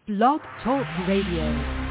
Blog Talk Radio.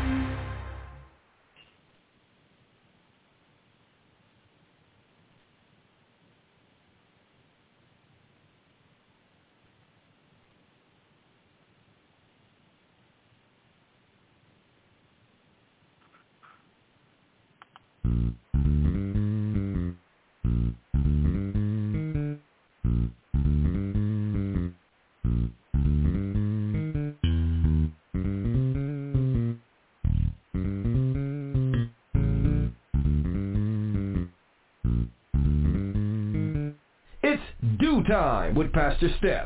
It's DEW Time with Pastor Steph.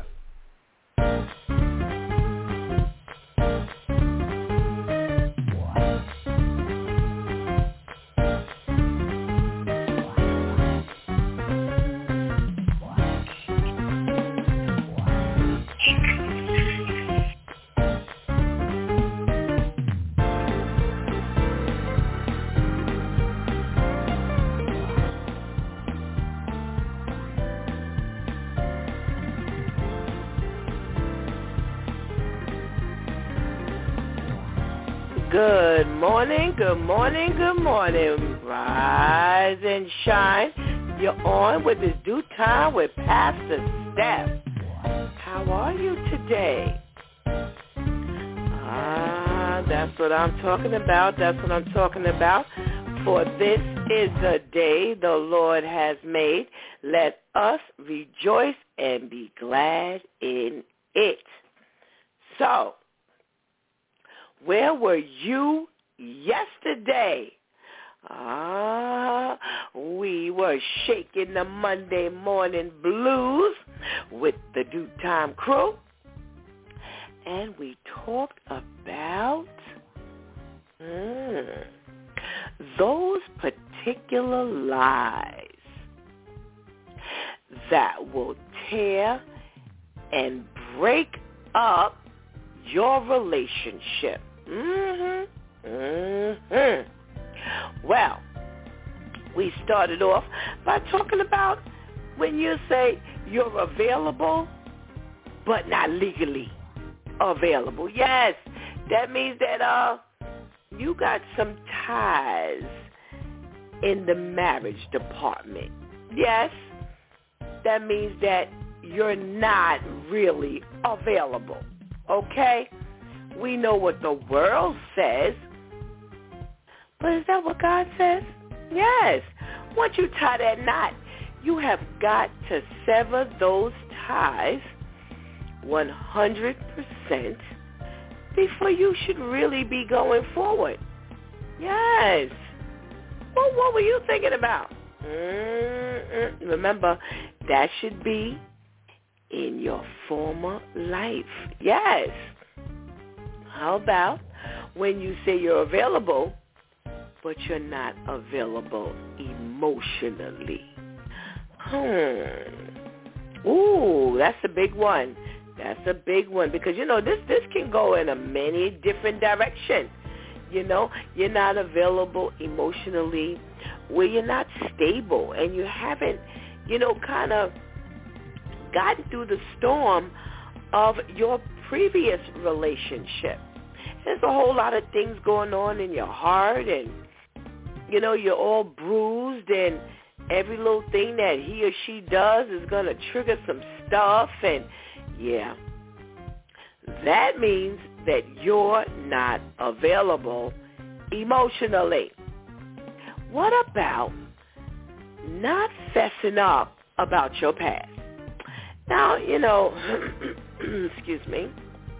Good morning, good morning, good morning. Rise and shine. You're on with this DEW Time with Pastor Steph. How are you today? That's what I'm talking about. That's what I'm talking about. For this is the day the Lord has made. Let us rejoice and be glad in it. So, where were you yesterday? We were shaking the Monday morning blues with the DEW Time crew. And we talked about those particular lies that will tear and break up your relationship. Well, we started off by talking about when you say you're available, but not legally available. Yes, that means that you got some ties in the marriage department. Yes, that means that you're not really available. Okay? We know what the world says, but is that what God says? Yes. Once you tie that knot, you have got to sever those ties 100% before you should really be going forward. Yes. Well, what were you thinking about? Remember, that should be in your former life. Yes. How about when you say you're available, but you're not available emotionally? Ooh, that's a big one. That's a big one because, this can go in a many different directions. You're not available emotionally where you're not stable and you haven't, kind of gotten through the storm of your previous relationship. There's a whole lot of things going on in your heart and, you're all bruised and every little thing that he or she does is going to trigger some stuff and, yeah, that means that you're not available emotionally. What about not fessing up about your past? Now, excuse me,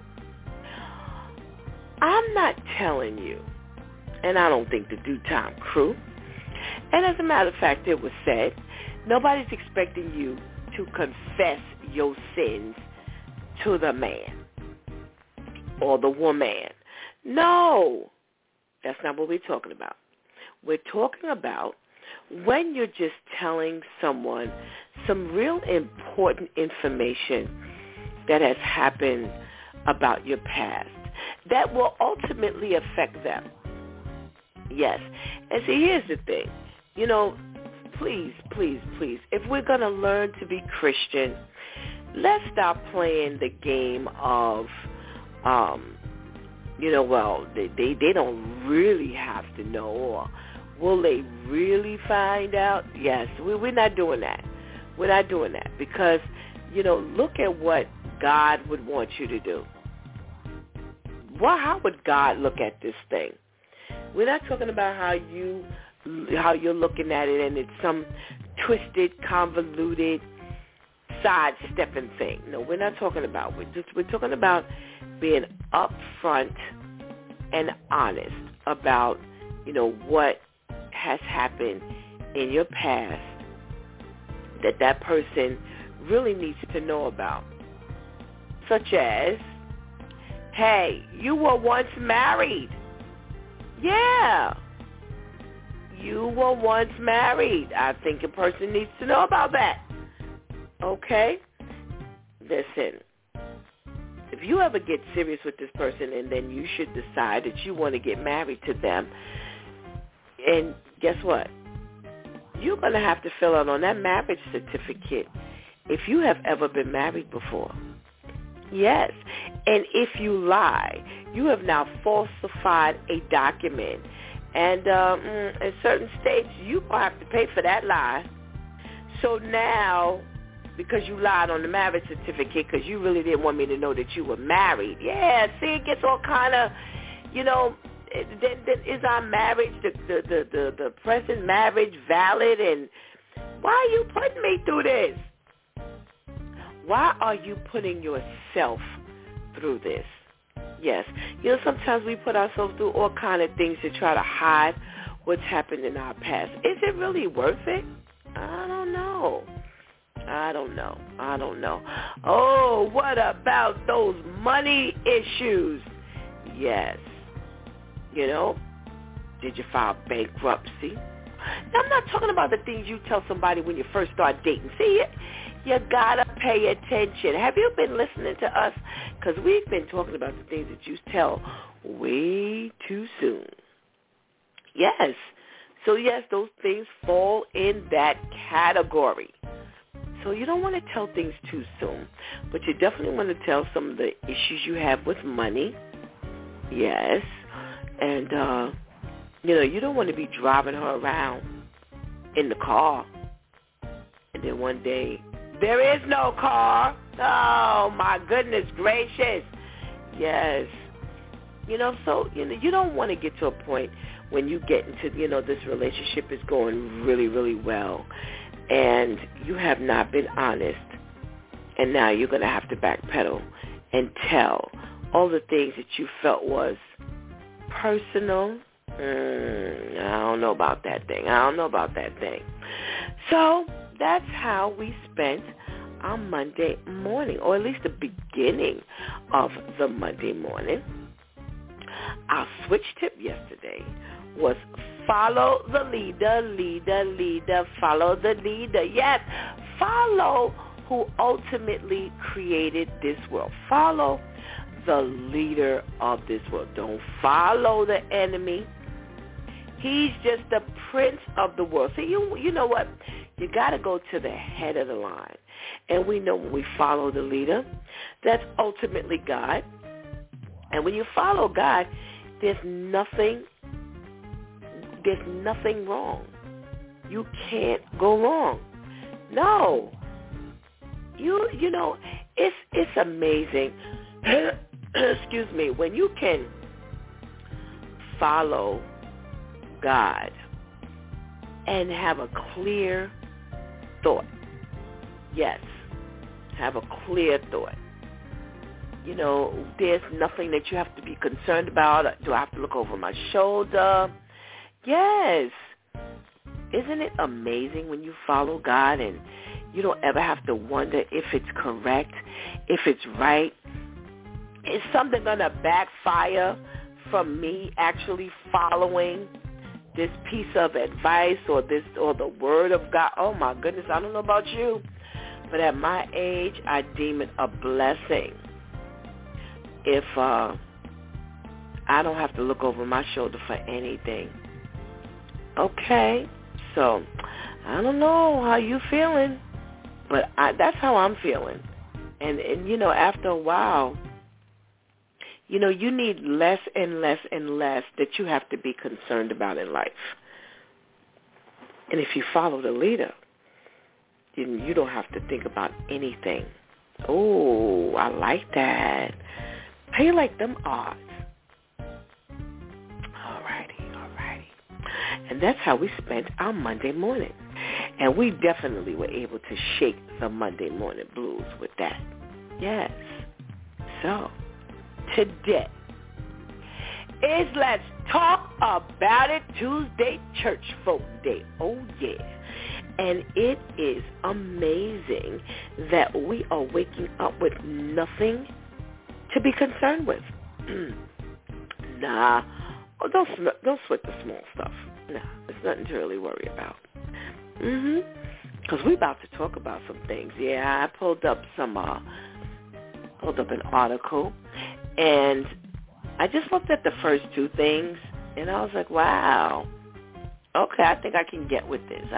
I'm not telling you, and I don't think the DEW Time crew, and as a matter of fact, it was said, nobody's expecting you to confess your sins to the man or the woman. No, that's not what we're talking about. We're talking about when you're just telling someone some real important information that has happened about your past that will ultimately affect them. Yes. And see, here's the thing. Please, if we're going to learn to be Christian, let's stop playing the game of well, they don't really have to know, or will they really find out? Yes, we're not doing that. We're not doing that because, look at what God would want you to do. Well, how would God look at this thing? We're not talking about how you're looking at it and it's some twisted, convoluted, sidestepping thing. No, we're not talking about. We're talking about being upfront and honest about, what has happened in your past that person really needs to know about. Such as, hey, you were once married. Yeah. You were once married. I think a person needs to know about that. Okay? Listen, if you ever get serious with this person and then you should decide that you want to get married to them, and guess what? You're going to have to fill out on that marriage certificate if you have ever been married before. Yes. And if you lie, you have now falsified a document. And in certain states, you're going to have to pay for that lie. So now, because you lied on the marriage certificate because you really didn't want me to know that you were married. Yeah, see, it gets all kind of, then is our marriage, the present marriage valid? And why are you putting me through this? Why are you putting yourself through this? Yes. Sometimes we put ourselves through all kind of things to try to hide what's happened in our past. Is it really worth it? I don't know. Oh, what about those money issues? Yes. Did you file bankruptcy? Now, I'm not talking about the things you tell somebody when you first start dating. See, you gotta pay attention. Have you been listening to us? Because we've been talking about the things that you tell way too soon. Yes. So, yes, those things fall in that category. So you don't want to tell things too soon, but you definitely want to tell some of the issues you have with money. Yes. And, you don't want to be driving her around in the car. And then one day, there is no car. Oh, my goodness gracious. Yes. So, you don't want to get to a point when you get into, this relationship is going really, really well, and you have not been honest, and now you're going to have to backpedal and tell all the things that you felt was personal. I don't know about that thing. So that's how we spent our Monday morning, or at least the beginning of the Monday morning. Our switch tip yesterday was follow the leader, follow the leader. Yes, follow who ultimately created this world. Follow the leader of this world. Don't follow the enemy. He's just the prince of the world. So you know what? You got to go to the head of the line. And we know when we follow the leader, that's ultimately God. And when you follow God, there's nothing wrong. You can't go wrong. No. It's amazing. Excuse me. When you can follow God and have a clear thought. Yes. Have a clear thought. There's nothing that you have to be concerned about. Do I have to look over my shoulder? Yes. Isn't it amazing when you follow God and you don't ever have to wonder if it's correct, if it's right? Is something going to backfire from me actually following this piece of advice or the word of God? Oh, my goodness, I don't know about you, but at my age, I deem it a blessing if I don't have to look over my shoulder for anything. Okay, so I don't know how you feeling, but that's how I'm feeling. And after a while, You know, you need less and less and less that you have to be concerned about in life. And if you follow the leader, then you don't have to think about anything. Oh, I like that. How you like them odds? All righty. And that's how we spent our Monday morning. And we definitely were able to shake the Monday morning blues with that. Yes. So, today is Let's Talk About It Tuesday Church Folk Day. Oh, yeah. And it is amazing that we are waking up with nothing to be concerned with. Nah. Oh, don't sweat the small stuff. Nah, there's nothing to really worry about. Because we're about to talk about some things. Yeah, I pulled up an article, and I just looked at the first two things, and I was like, wow. Okay, I think I can get with this.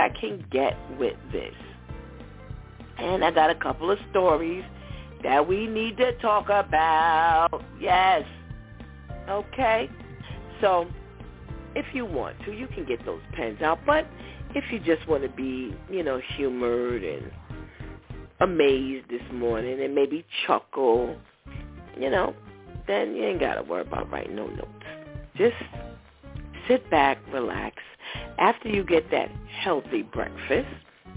And I got a couple of stories that we need to talk about. Yes. Okay. So if you want to, you can get those pens out. But if you just want to be, humored and amazed this morning and maybe chuckle, then you ain't got to worry about writing no notes. Just sit back, relax. After you get that healthy breakfast,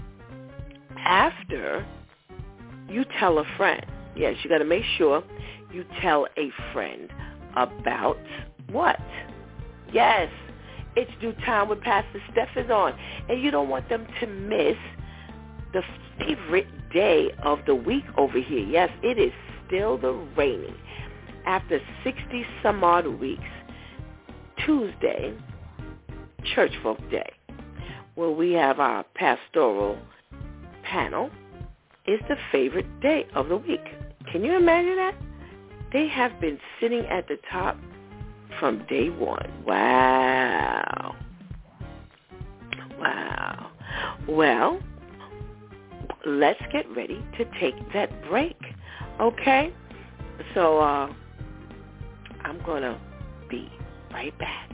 after you tell a friend. Yes, you got to make sure you tell a friend about what? Yes, it's Due Time with Pastor Steph is on. And you don't want them to miss the favorite day of the week over here. Yes, it is still the rainy. After 60 some odd weeks, Tuesday, Church Folk Day, where we have our pastoral panel, is the favorite day of the week. Can you imagine that? They have been sitting at the top from day one. Wow. Well, let's get ready to take that break, okay? So I'm going to be right back.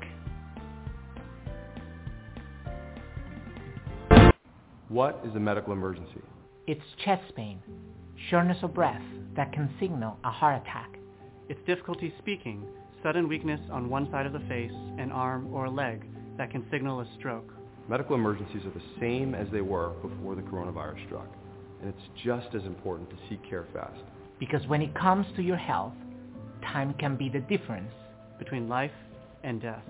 What is a medical emergency? It's chest pain, shortness of breath that can signal a heart attack. It's difficulty speaking, sudden weakness on one side of the face, an arm, or a leg that can signal a stroke. Medical emergencies are the same as they were before the coronavirus struck, and it's just as important to seek care fast. Because when it comes to your health, time can be the difference between life and death.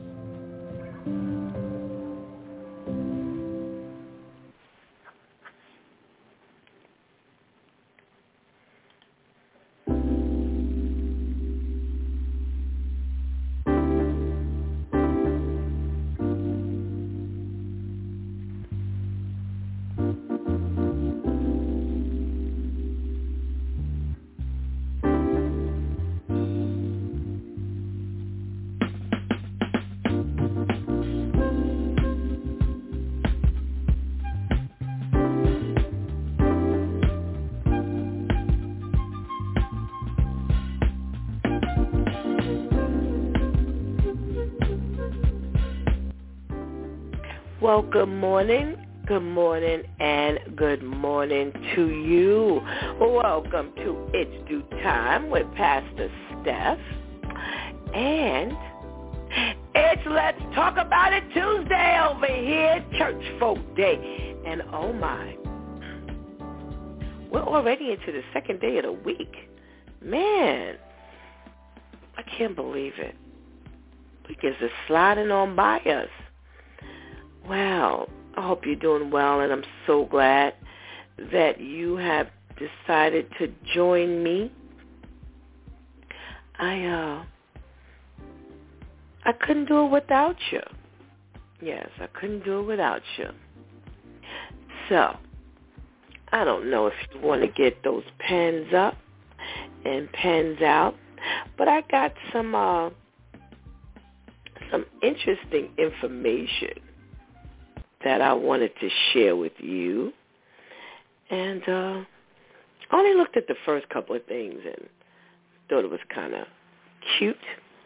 Well, good morning, and good morning to you. Welcome to It's Due Time with Pastor Steph. And it's Let's Talk About It Tuesday over here, Church Folk Day. And oh my, we're already into the second day of the week. Man, I can't believe it. Week is just sliding on by us. Wow, I hope you're doing well, and I'm so glad that you have decided to join me. I couldn't do it without you. Yes, I couldn't do it without you. So, I don't know if you want to get those pens up and pens out, but I got some interesting information that I wanted to share with you. And I only looked at the first couple of things and thought it was kind of cute.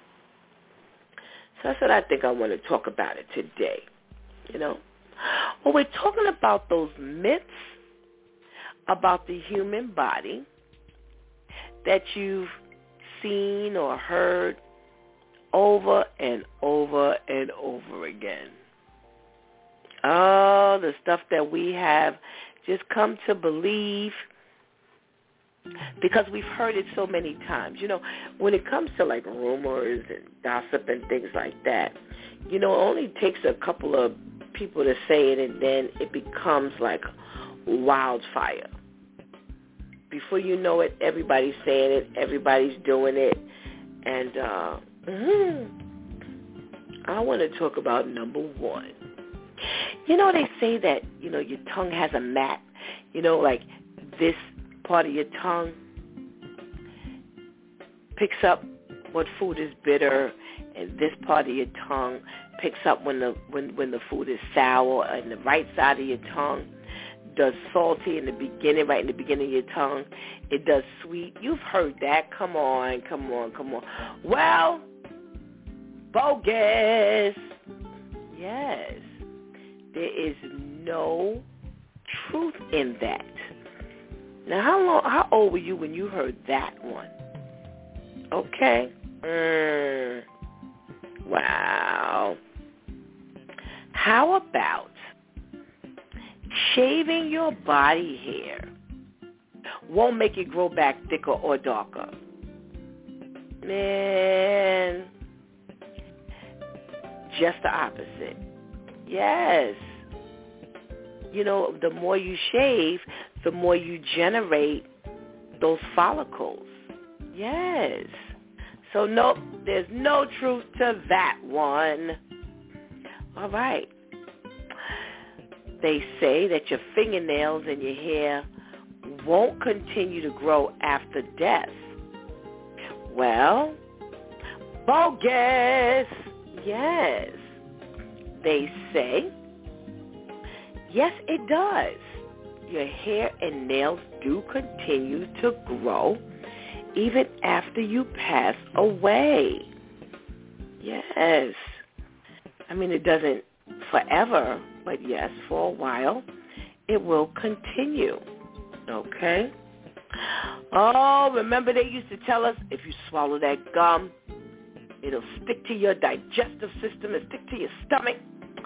So that's what I think I want to talk about it today, you know. Well, we're talking about those myths about the human body that you've seen or heard over and over and over again. Oh, the stuff that we have just come to believe because we've heard it so many times. You know, when it comes to like rumors and gossip and things like that, you know, it only takes a couple of people to say it and then it becomes like wildfire. Before you know it, everybody's saying it, everybody's doing it. And I want to talk about number one. You know, they say that, you know, your tongue has a map. You know, like this part of your tongue picks up what food is bitter, and this part of your tongue picks up when the food is sour, and the right side of your tongue does salty in the beginning, right in the beginning of your tongue. It does sweet. You've heard that. Come on. Well, bogus. Yes. There is no truth in that. Now, how old were you when you heard that one? Okay. Wow. How about shaving your body hair won't make it grow back thicker or darker? Man, just the opposite. Yes. You know, the more you shave, the more you generate those follicles. Yes. So, nope, there's no truth to that one. All right. They say that your fingernails and your hair won't continue to grow after death. Well, bogus. Yes. They say, yes, it does. Your hair and nails do continue to grow even after you pass away. Yes. I mean, it doesn't forever, but yes, for a while, it will continue. Okay? Oh, remember they used to tell us if you swallow that gum, it'll stick to your digestive system and stick to your stomach.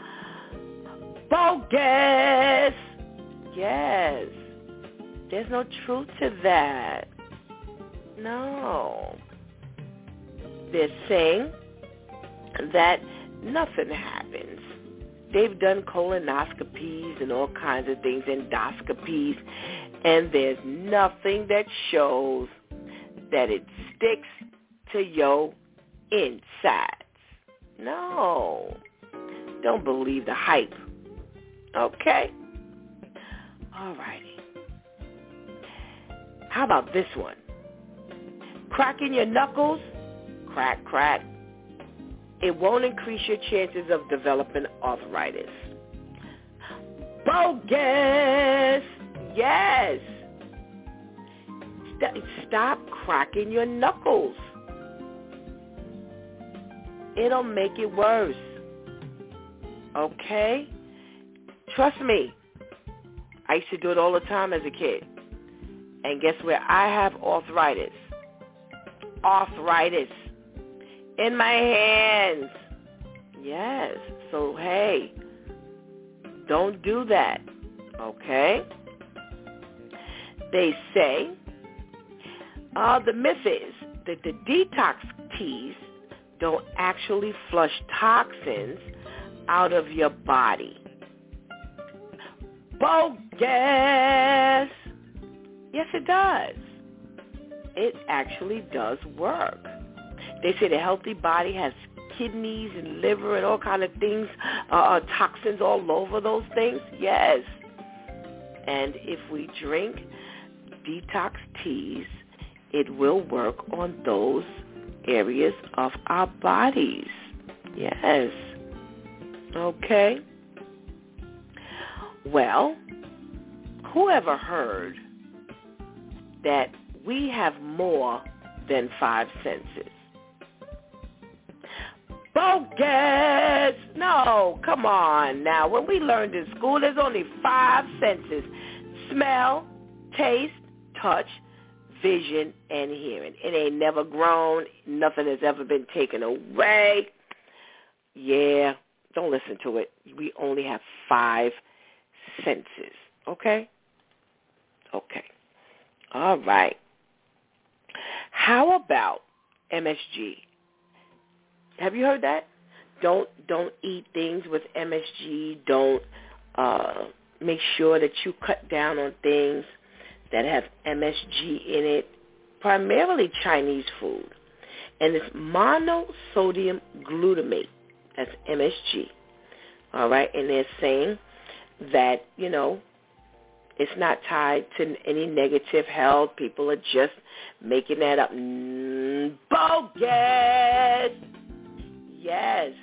Bogus! Yes. There's no truth to that. No. They're saying that nothing happens. They've done colonoscopies and all kinds of things, endoscopies, and there's nothing that shows that it sticks to your insides. No. Don't believe the hype. Okay? All righty. How about this one? Cracking your knuckles, crack, crack. It won't increase your chances of developing arthritis. Bogus! Yes! Stop cracking your knuckles. It'll make it worse. Okay? Trust me. I used to do it all the time as a kid. And guess where I have arthritis? Arthritis. In my hands. Yes. So, hey, don't do that. Okay? They say, the myth is that the detox teas don't actually flush toxins out of your body. Bogus! Yes, it does. It actually does work. They say the healthy body has kidneys and liver and all kind of things, toxins all over those things. Yes. And if we drink detox teas, it will work on those areas of our bodies. Yes. Okay. Well, who ever heard that we have more than 5 senses? Bogus! No, come on now. When we learned in school, there's only 5 senses. Smell, taste, touch, vision, and hearing. It ain't never grown. Nothing has ever been taken away. Yeah, don't listen to it. We only have 5 senses. Okay? Okay. All right. How about MSG? Have you heard that? Don't eat things with MSG. Don't make sure that you cut down on things that have MSG in it, primarily Chinese food. And it's monosodium glutamate. That's MSG. All right? And they're saying that, it's not tied to any negative health. People are just making that up. Bogus! Yes.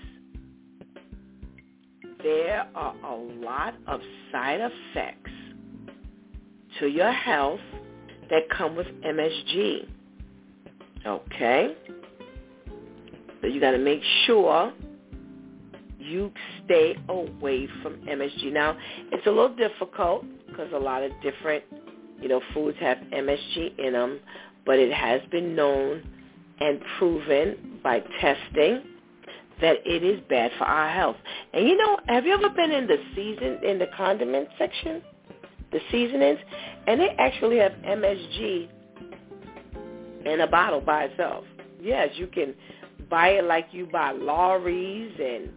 There are a lot of side effects to your health that come with MSG. Okay? So you got to make sure you stay away from MSG. Now, it's a little difficult because a lot of different, foods have MSG in them, but it has been known and proven by testing that it is bad for our health. And have you ever been in the condiment section, the seasonings, and they actually have MSG in a bottle by itself? Yes, you can buy it like you buy Lawry's and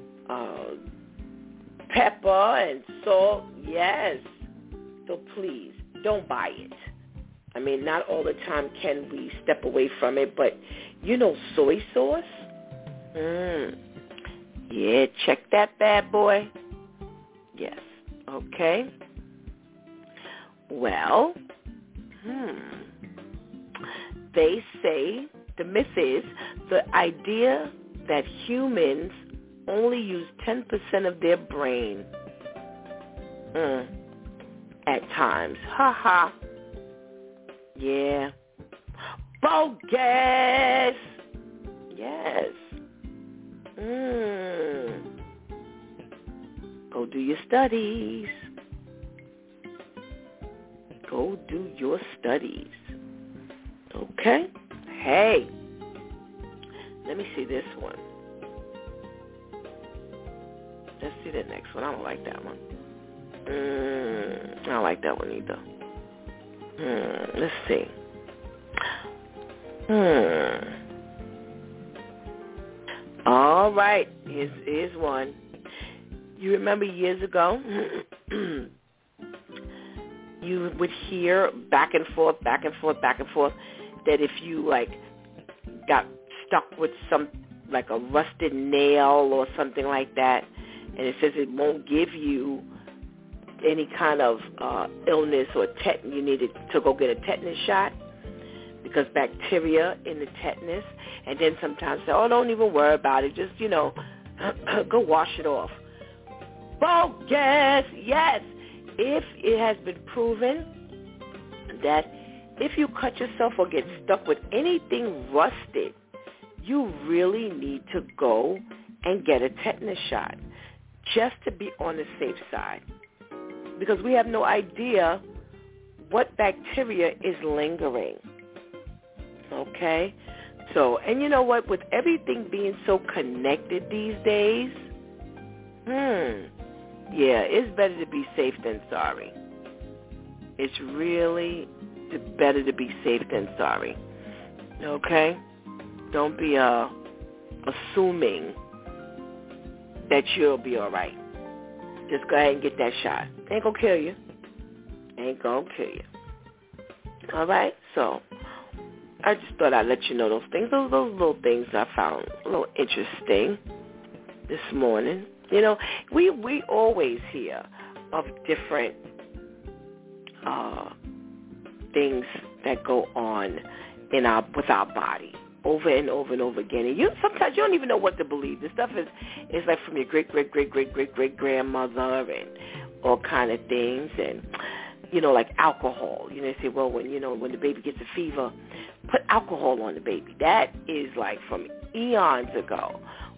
pepper and salt. Yes. So please, don't buy it. I mean, not all the time can we step away from it, but soy sauce? Yeah, check that bad boy. Yes. Okay. Well, they say, the myth is, the idea that humans only use 10% of their brain at times. Ha ha. Yeah. Bogus. Yes. Go do your studies. Go do your studies. Okay? Hey. Let me see this one. Let's see the next one. I don't like that one. I don't like that one either. Let's see. All right. Here's one. You remember years ago, you would hear back and forth, that if you, got stuck with some, a rusted nail or something like that, and it says it won't give you any kind of illness or you needed to go get a tetanus shot because bacteria in the tetanus, and then sometimes say, oh, don't even worry about it. Just, go wash it off. Bogus! Yes! If it has been proven that if you cut yourself or get stuck with anything rusted, you really need to go and get a tetanus shot just to be on the safe side. Because we have no idea what bacteria is lingering. Okay? So, and you know what? With everything being so connected these days, yeah, it's better to be safe than sorry. It's really better to be safe than sorry. Okay? Don't be assuming that you'll be all right. Just go ahead and get that shot. Ain't gonna kill you. Ain't gonna kill you. All right? So, I just thought I'd let you know those things. Those little things I found a little interesting this morning. We always hear of different things that go on with our body over and over and over again. And sometimes you don't even know what to believe. This stuff is like from your great-great-great-great-great-great-grandmother and all kind of things. And, like alcohol. They say, well, when the baby gets a fever, put alcohol on the baby. That is like from eons ago.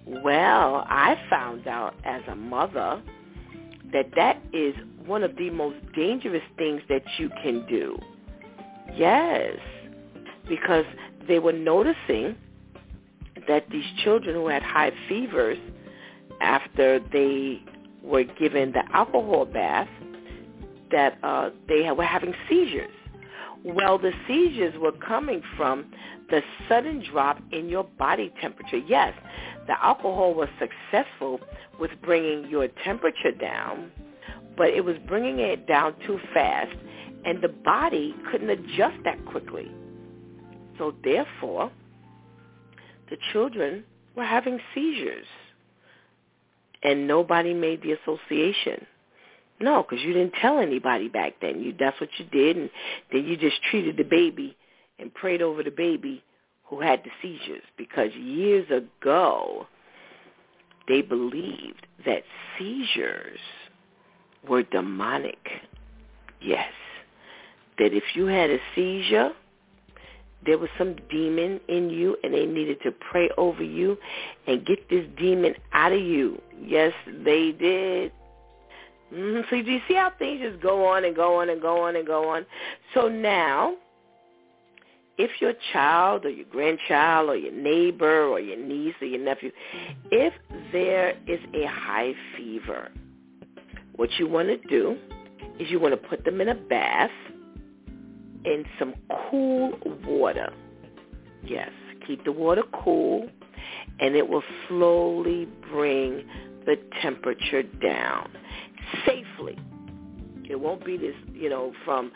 Well, I found out as a mother that is one of the most dangerous things that you can do. Yes, because they were noticing that these children who had high fevers after they were given the alcohol bath, that they were having seizures. Well, the seizures were coming from the sudden drop in your body temperature. Yes, the alcohol was successful with bringing your temperature down, but it was bringing it down too fast, and the body couldn't adjust that quickly. So therefore, the children were having seizures, and nobody made the association. No, because you didn't tell anybody back then. That's what you did, and then you just treated the baby and prayed over the baby who had the seizures, because years ago they believed that seizures were demonic. Yes, that if you had a seizure, there was some demon in you, and they needed to pray over you and get this demon out of you. Yes, they did. So do you see how things just go on and go on and go on and go on? So now, if your child or your grandchild or your neighbor or your niece or your nephew, if there is a high fever, what you want to do is you want to put them in a bath in some cool water. Yes, keep the water cool, and it will slowly bring the temperature down safely. It won't be this, from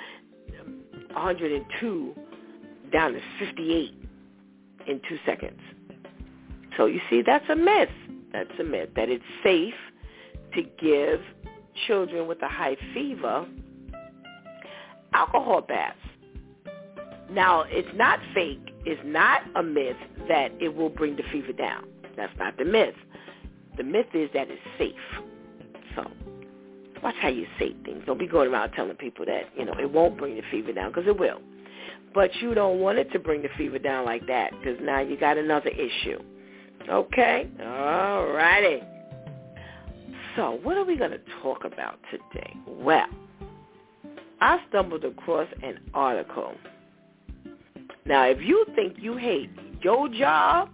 102 down to 58 in 2 seconds. So you see, that's a myth. That's a myth, that it's safe to give children with a high fever alcohol baths. Now, it's not fake. It's not a myth that it will bring the fever down. That's not the myth. The myth is that it's safe. So watch how you say things. Don't be going around telling people that, it won't bring the fever down, because it will. But you don't want it to bring the fever down like that, because now you got another issue. Okay? All righty. So what are we going to talk about today? Well, I stumbled across an article. Now, if you think you hate your job,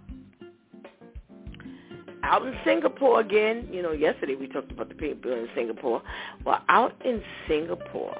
out in Singapore again, yesterday we talked about the people in Singapore. Well, out in Singapore,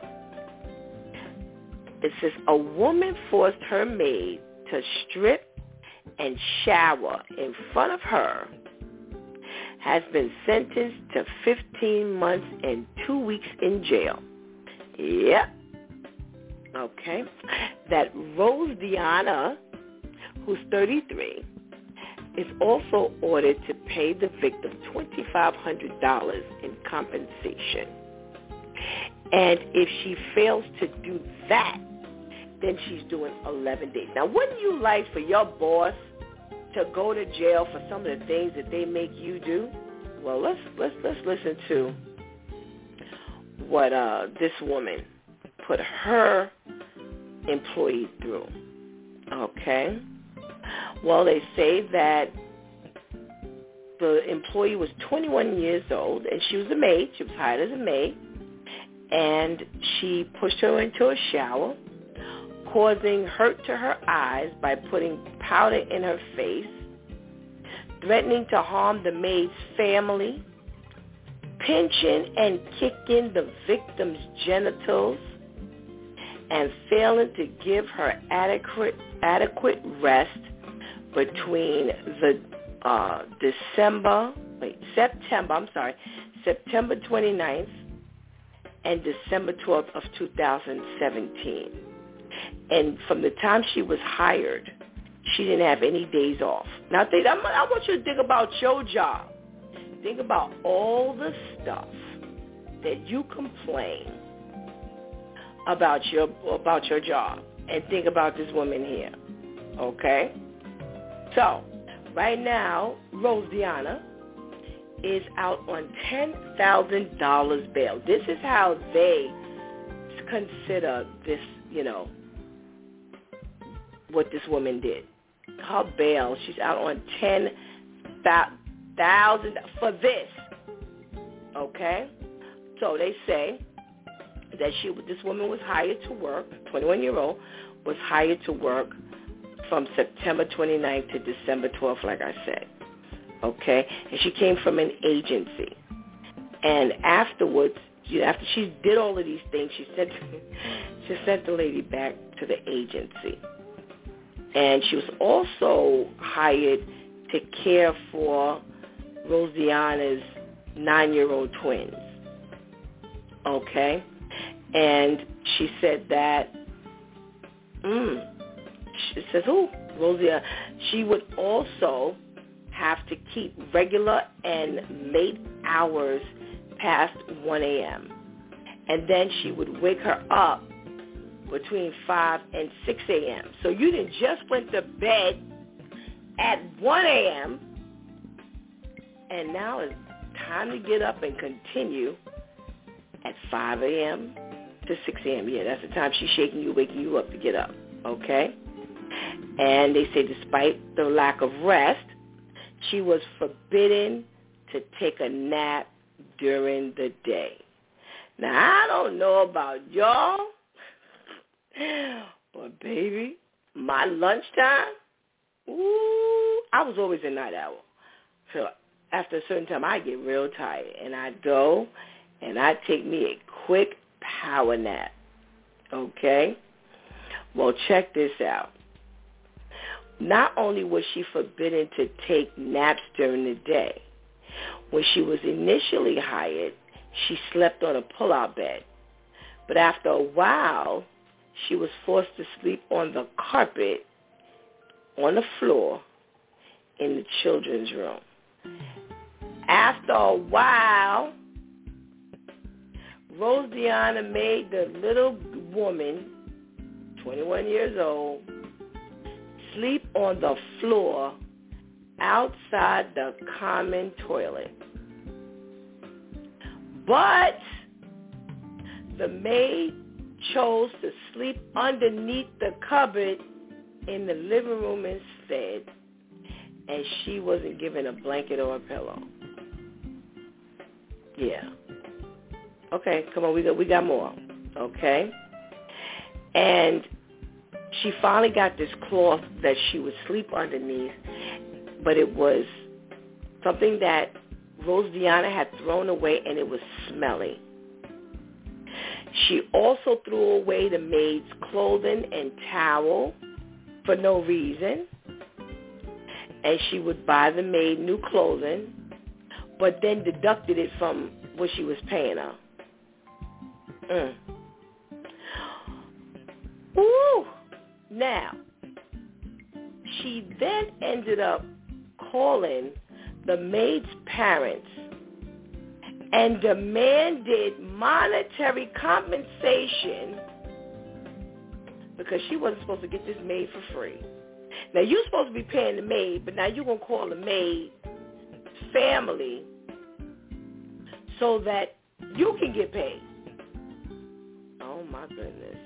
it says a woman forced her maid to strip and shower in front of her, has been sentenced to 15 months and 2 weeks in jail. Yep. Okay. That Rose Diana, who's 33, is also ordered to pay the victim $2,500 in compensation. And if she fails to do that, then she's doing 11 days. Now, wouldn't you like for your boss to go to jail for some of the things that they make you do? Well, let's listen to what this woman put her employee through. Okay. Well, they say that the employee was 21 years old, and she was a maid. She was hired as a maid, and she pushed her into a shower, causing hurt to her eyes by putting powder in her face, threatening to harm the maid's family, pinching and kicking the victim's genitals, and failing to give her adequate rest between the September 29th and December 12th of 2017. And from the time she was hired, she didn't have any days off. Now, I want you to think about your job. Think about all the stuff that you complain about your job, and think about this woman here. Okay? So, right now, Rose Diana is out on $10,000 bail. This is how they consider this, what this woman did. Her bail, she's out on $1,000 for this. Okay? So they say that this woman was hired to work, 21-year-old, was hired to work from September 29th to December 12th, like I said. Okay? And she came from an agency. And afterwards, after she did all of these things, she sent the lady back to the agency. And she was also hired to care for Rosianna's 9-year-old twins. Okay? And she said that, she says, Rosianna, she would also have to keep regular and late hours past 1 a.m. And then she would wake her up between 5 and 6 a.m. So you didn't just went to bed at 1 a.m. and now it's time to get up and continue at 5 a.m. to 6 a.m. Yeah, that's the time she's shaking you, waking you up to get up, okay? And they say despite the lack of rest, she was forbidden to take a nap during the day. Now, I don't know about y'all, but baby, my lunchtime, I was always a night owl. So after a certain time, I get real tired, and I go and I take me a quick power nap, okay? Well, check this out. Not only was she forbidden to take naps during the day, when she was initially hired, she slept on a pull-out bed. But after a while, she was forced to sleep on the carpet on the floor in the children's room. After a while, Rosianna made the little woman, 21 years old, sleep on the floor outside the common toilet. But the maid chose to sleep underneath the cupboard in the living room instead, and she wasn't given a blanket or a pillow. Yeah. Okay, come on, we got more. Okay? And she finally got this cloth that she would sleep underneath, but it was something that Rosianna had thrown away, and it was smelly. She also threw away the maid's clothing and towel for no reason, and she would buy the maid new clothing, but then deducted it from what she was paying her. Ooh. Now, she then ended up calling the maid's parents and demanded monetary compensation because she wasn't supposed to get this maid for free. Now, you're supposed to be paying the maid, but now you're going to call the maid family so that you can get paid. Oh, my goodness.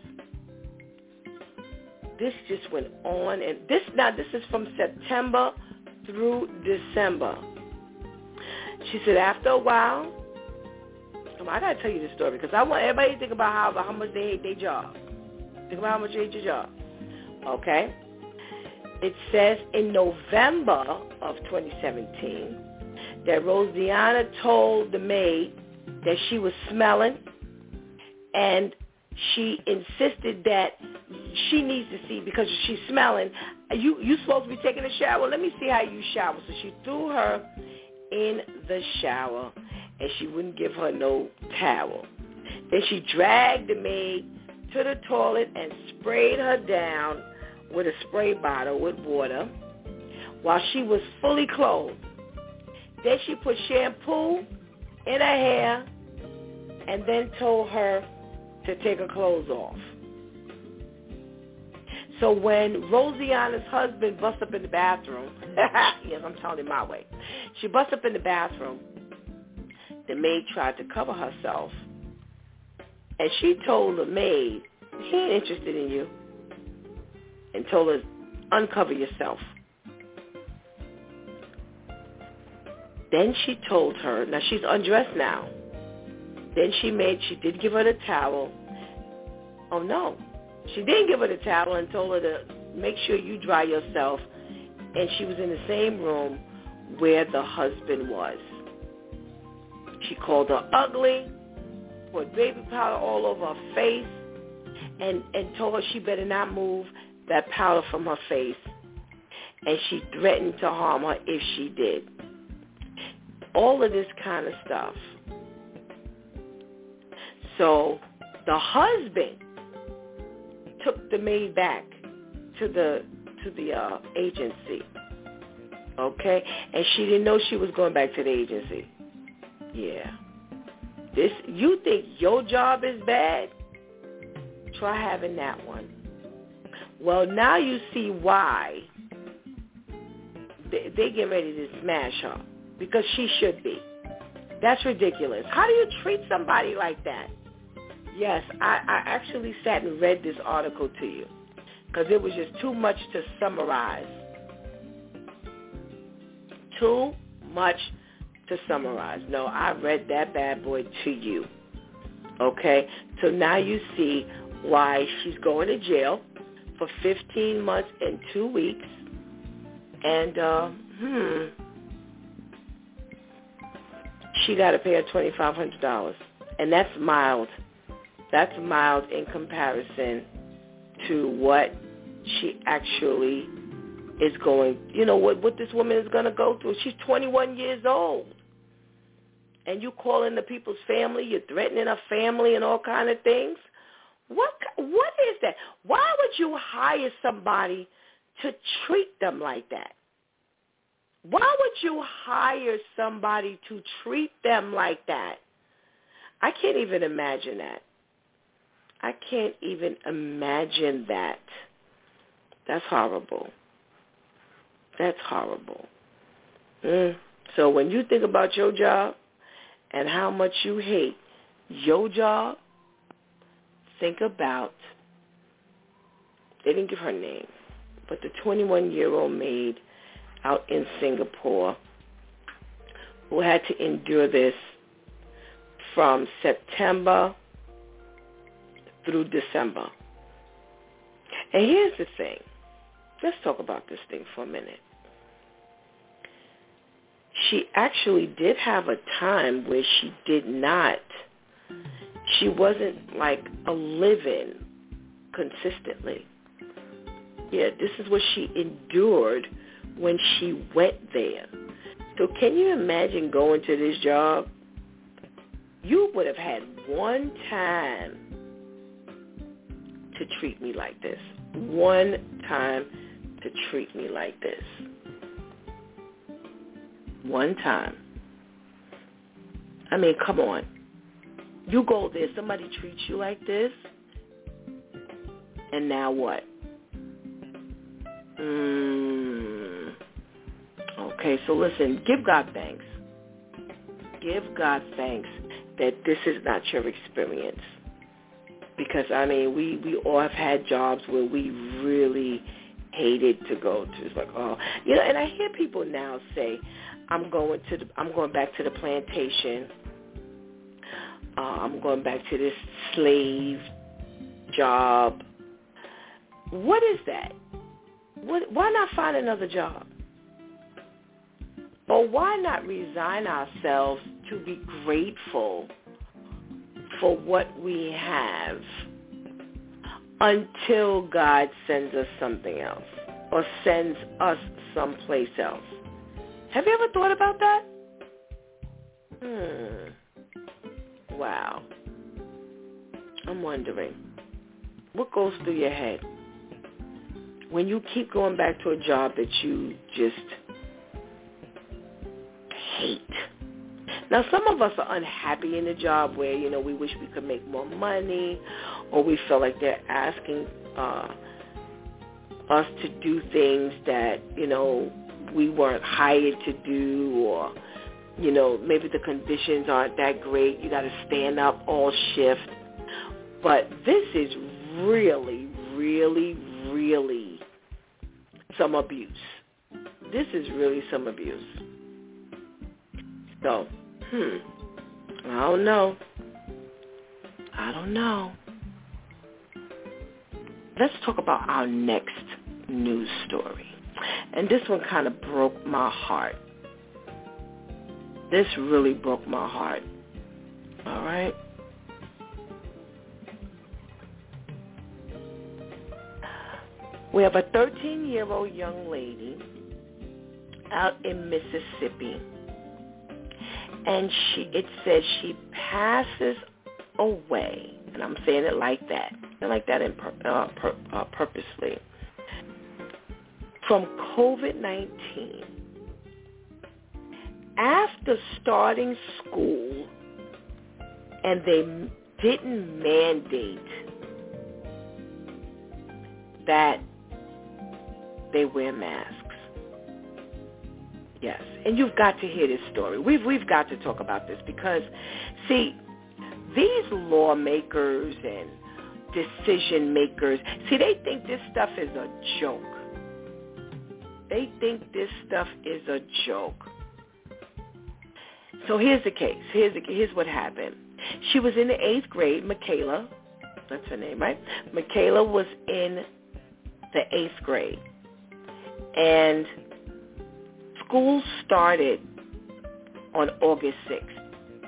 This just went on, and this is from September through December. She said after a while, I got to tell you this story because I want everybody to think about how much they hate their job. Think about how much you hate your job. Okay? It says in November of 2017 that Rosianna told the maid that she was smelling, and she insisted that she needs to see because she's smelling. You supposed to be taking a shower. Let me see how you shower. So she threw her in the shower, and she wouldn't give her no towel. Then she dragged the maid to the toilet and sprayed her down with a spray bottle with water while she was fully clothed. Then she put shampoo in her hair and then told her to take her clothes off. So when Rosianna's husband busts up in the bathroom, yes, I'm telling you my way, she busts up in the bathroom, the maid tried to cover herself, and she told the maid, he ain't interested in you, and told her, uncover yourself. Then she told her, now she's undressed now. Then she did give her the towel. Oh, no. She didn't give her the towel and told her to make sure you dry yourself. And she was in the same room where the husband was. She called her ugly, put baby powder all over her face, and told her she better not move that powder from her face. And she threatened to harm her if she did. All of this kind of stuff. So the husband took the maid back to the agency. Okay? And she didn't know she was going back to the agency. Yeah. You think your job is bad? Try having that one. Well, now you see why they get ready to smash her, because she should be. That's ridiculous. How do you treat somebody like that? Yes, I actually sat and read this article to you because it was just too much to summarize. Too much to summarize. No, I read that bad boy to you. Okay? So now you see why she's going to jail for 15 months and 2 weeks. And, she got to pay her $2,500. And that's mild. That's mild in comparison to what she actually is going, what this woman is going to go through. She's 21 years old. And you calling the people's family, you're threatening her family and all kind of things. What is that? Why would you hire somebody to treat them like that? Why would you hire somebody to treat them like that? I can't even imagine that. I can't even imagine that. That's horrible. That's horrible. So when you think about your job and how much you hate your job, think about, they didn't give her name, but the 21-year-old maid out in Singapore who had to endure this from September through December. And here's the thing. Let's talk about this thing for a minute. She actually did have a time where she wasn't like a living consistently. Yeah, this is what she endured when she went there. So can you imagine going to this job? You would have had one time to treat me like this. One time to treat me like this. One time. I mean, come on. You go there, somebody treats you like this, and now what? Okay, so listen, give God thanks. Give God thanks that this is not your experience. Because, I mean, we all have had jobs where we really hated to go to. It's like, and I hear people now say, I'm going back to the plantation. I'm going back to this slave job. What is that? Why not find another job? Or why not resign ourselves to be grateful for what we have until God sends us something else or sends us someplace else? Have you ever thought about that? Wow. I'm wondering, what goes through your head when you keep going back to a job that you just hate? Now, some of us are unhappy in the job where, we wish we could make more money, or we feel like they're asking us to do things that, we weren't hired to do, or, maybe the conditions aren't that great. You got to stand up all shift. But this is really, really, really some abuse. This is really some abuse. though. I don't know. Let's talk about our next news story. And this one kind of broke my heart. This really broke my heart. All right? We have a 13-year-old young lady out in Mississippi. And it says she passes away. And I'm saying it like that. Purposely. From COVID-19. After starting school, and they didn't mandate that they wear masks. Yes, and you've got to hear this story. We've got to talk about this because, see, these lawmakers and decision makers, see, they think this stuff is a joke. So here's the case. Here's what happened. She was in the 8th grade, Michaela. That's her name, right? Michaela was in the 8th grade. And school started on August 6th.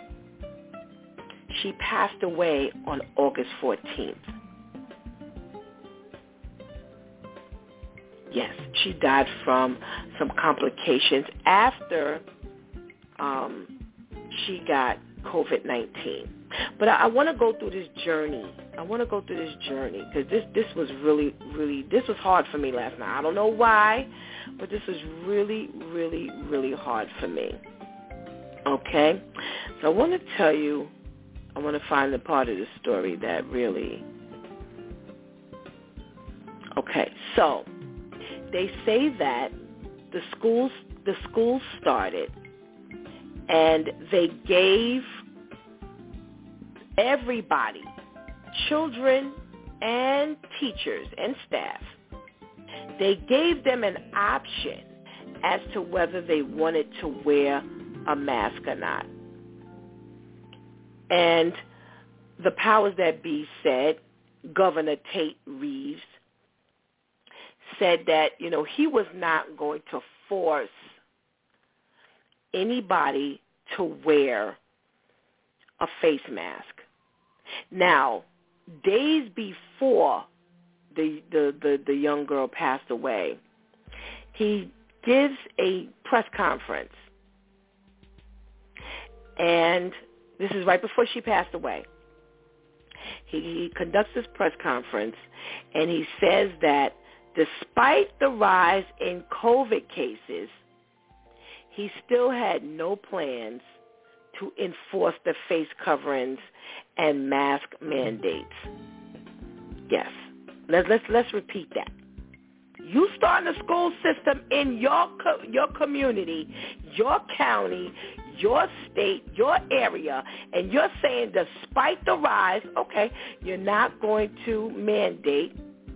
She passed away on August 14th. Yes, she died from some complications after she got COVID-19. But I want to go through this journey. Because this was really, this was hard for me last night. I don't know why, but this was really, really, really hard for me. Okay? So I want to tell you, I want to find the part of the story that really... Okay, so they say that the schools started, and they gave everybody, children and teachers and staff, they gave them an option as to whether they wanted to wear a mask or not. And the powers that be said, Governor Tate Reeves, said that, he was not going to force anybody to wear a face mask. Now, days before the young girl passed away, he gives a press conference. And this is right before she passed away. He conducts this press conference, and he says that despite the rise in COVID cases, he still had no plans to enforce the face coverings and mask mandates. Yes, let's repeat that. You start a school system in your community, your county, your state, your area, and you're saying despite the rise, okay, you're not going to mandate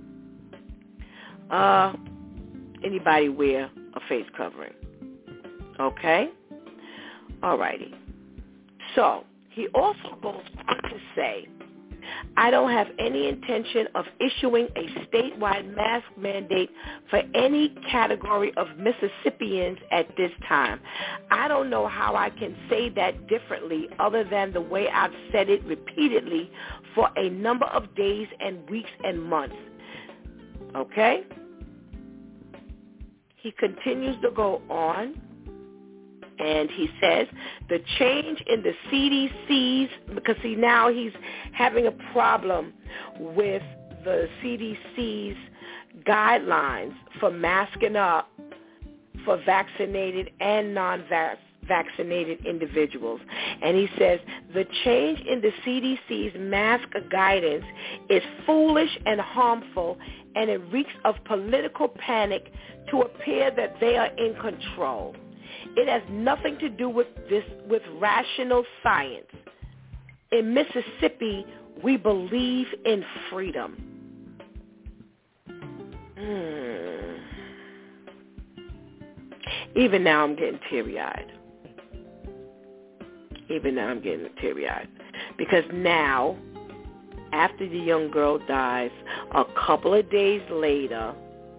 anybody wear a face covering. Okay? All righty. So he also goes on to say, I don't have any intention of issuing a statewide mask mandate for any category of Mississippians at this time. I don't know how I can say that differently other than the way I've said it repeatedly for a number of days and weeks and months. Okay? He continues to go on. And he says the change in the CDC's, because see now he's having a problem with the CDC's guidelines for masking up for vaccinated and non-vaccinated individuals. And he says the change in the CDC's mask guidance is foolish and harmful, and it reeks of political panic to appear that they are in control. It has nothing to do with rational science. In Mississippi, we believe in freedom. Even now, I'm getting teary-eyed. Even now I'm getting teary-eyed. Because now, after the young girl dies, a couple of days later,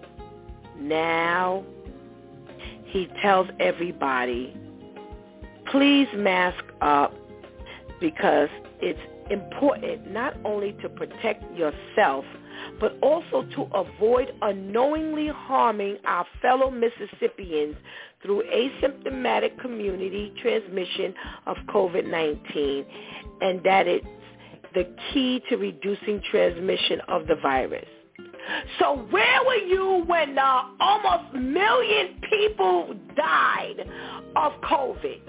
now he tells everybody, please mask up, because it's important not only to protect yourself, but also to avoid unknowingly harming our fellow Mississippians through asymptomatic community transmission of COVID-19, and that it's the key to reducing transmission of the virus. So where were you when almost 1 million people died of COVID?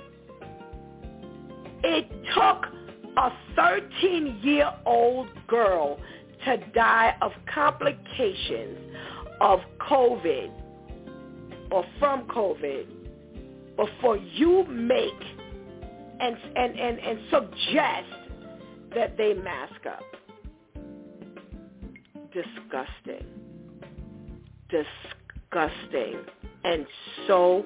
It took a 13-year-old girl to die of complications of COVID or from COVID before you make and suggest that they mask up. Disgusting. Disgusting. And so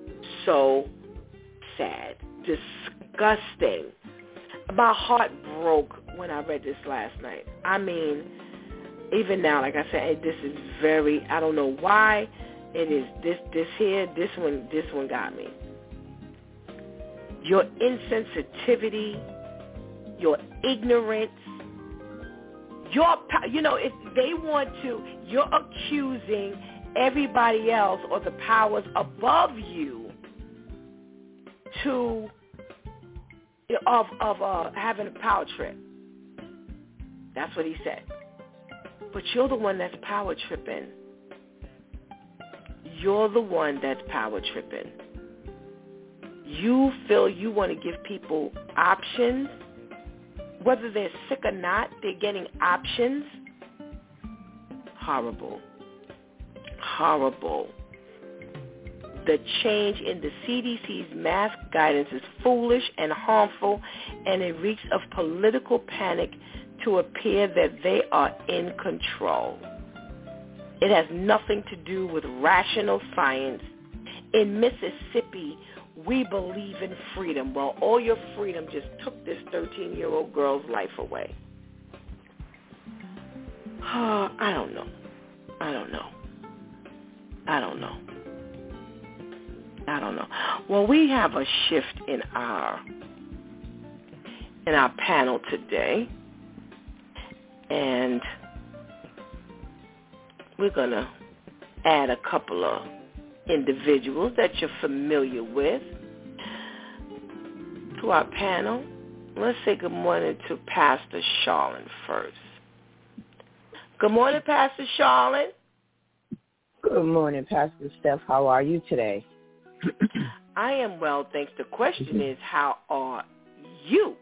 sad. Disgusting. My heart broke when I read this last night. I mean, even now, like I said, this is very, I don't know why it is this one got me. Your insensitivity, your ignorance, if they want to, you're accusing everybody else or the powers above you of having a power trip. That's what he said. But you're the one that's power tripping. You're the one that's power tripping. You feel you want to give people options. Whether they're sick or not, they're getting options. Horrible. Horrible. The change in the CDC's mask guidance is foolish and harmful, and it reeks of political panic to appear that they are in control. It has nothing to do with rational science. In Mississippi, we believe in freedom. Well, all your freedom just took this 13-year-old girl's life away. I don't know. Well, we have a shift in our panel today, and we're going to add a couple of individuals that you're familiar with to our panel. Let's say good morning to Pastor Charlene first. Good morning, Pastor Charlene. Good morning, Pastor Steph. How are you today? I am well, thanks. The question is, how are you?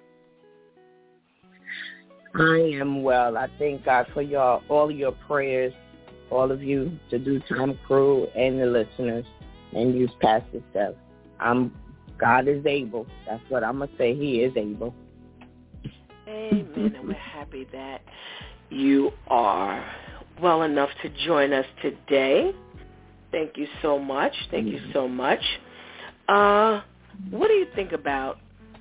I am well. I thank God for all of your prayers, all of you, the Do Time crew, and the listeners, and you, Pastor Steph. God is able. That's what I'm going to say. He is able. Amen. And we're happy that you are well enough to join us today. Thank you so much. What do you think about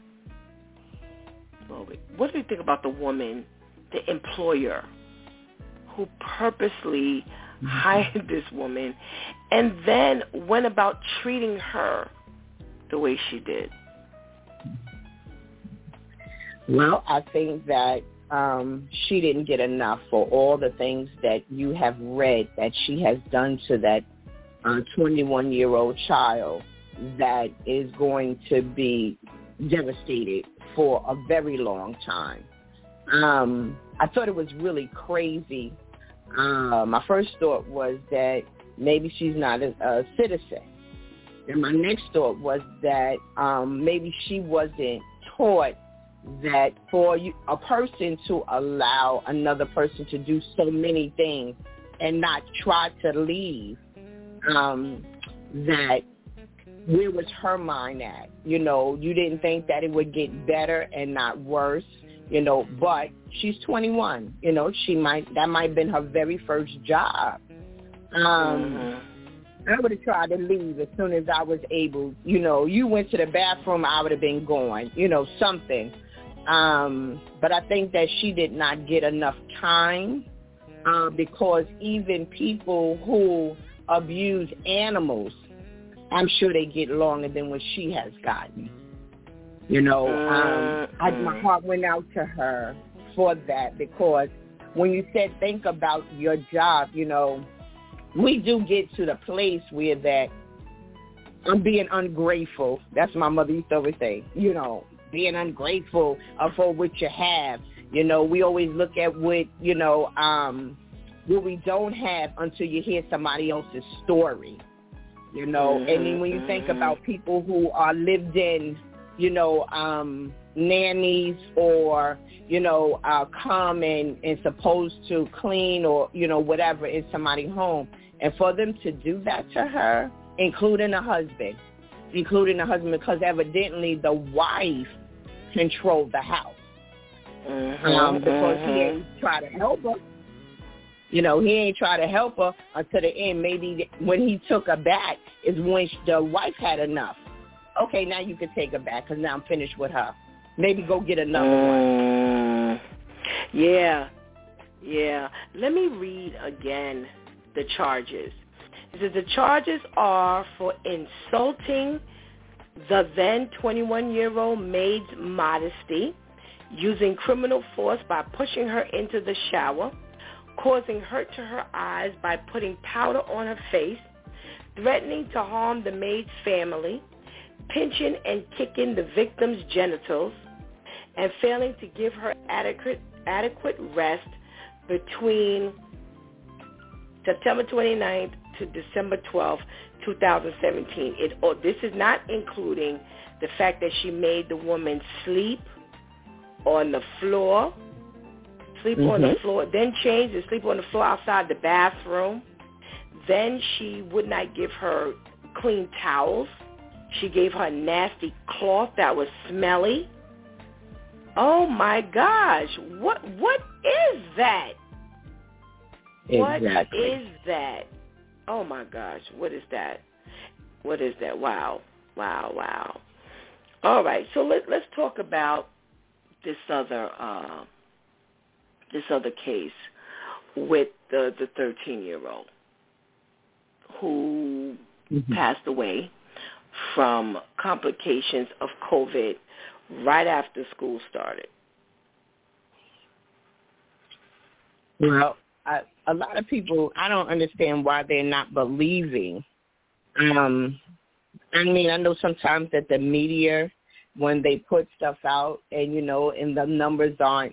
the woman, the employer, who purposely hired this woman and then went about treating her the way she did? Well, I think that she didn't get enough for all the things that you have read that she has done to that 21-year-old child that is going to be devastated for a very long time. I thought it was really crazy. My first thought was that maybe she's not a citizen. And my next thought was that maybe she wasn't taught that for a person to allow another person to do so many things and not try to leave, that where was her mind at? You didn't think that it would get better and not worse, but she's 21. That might have been her very first job. I would have tried to leave as soon as I was able. You know, you went to the bathroom, I would have been gone, you know, something. But I think that she did not get enough time because even people who abuse animals, I'm sure they get longer than what she has gotten. You know, my heart went out to her for that, because when you said think about your job, you know, we do get to the place where that I'm being ungrateful. That's what my mother used to always say, you know, being ungrateful for what you have. You know, we always look at what, you know, what we don't have until you hear somebody else's story, you know. And then when you think about people who are lived in, you know, nannies or, you know, come and supposed to clean or, you know, whatever in somebody's home. And for them to do that to her, including the husband, because evidently the wife controlled the house. Because he ain't try to help her. You know, he ain't try to help her until the end. Maybe when he took her back is when the wife had enough. Okay, now you can take her back because now I'm finished with her. Maybe go get another one. Yeah. Let me read again the charges. It says the charges are for insulting the then 21-year-old maid's modesty, using criminal force by pushing her into the shower, causing hurt to her eyes by putting powder on her face, threatening to harm the maid's family, pinching and kicking the victim's genitals, and failing to give her adequate rest between September 29th to December 12th, 2017. This is not including the fact that she made the woman sleep on the floor, then change and sleep on the floor outside the bathroom. Then she would not give her clean towels. She gave her a nasty cloth that was smelly. Oh my gosh, what is that? Exactly. What is that? Oh my gosh, what is that? Wow. All right, so let's talk about this other case with the 13-year-old who passed away from complications of COVID right after school started. Well, a lot of people, I don't understand why they're not believing. I mean, I know sometimes that the media, when they put stuff out and, you know, and the numbers aren't,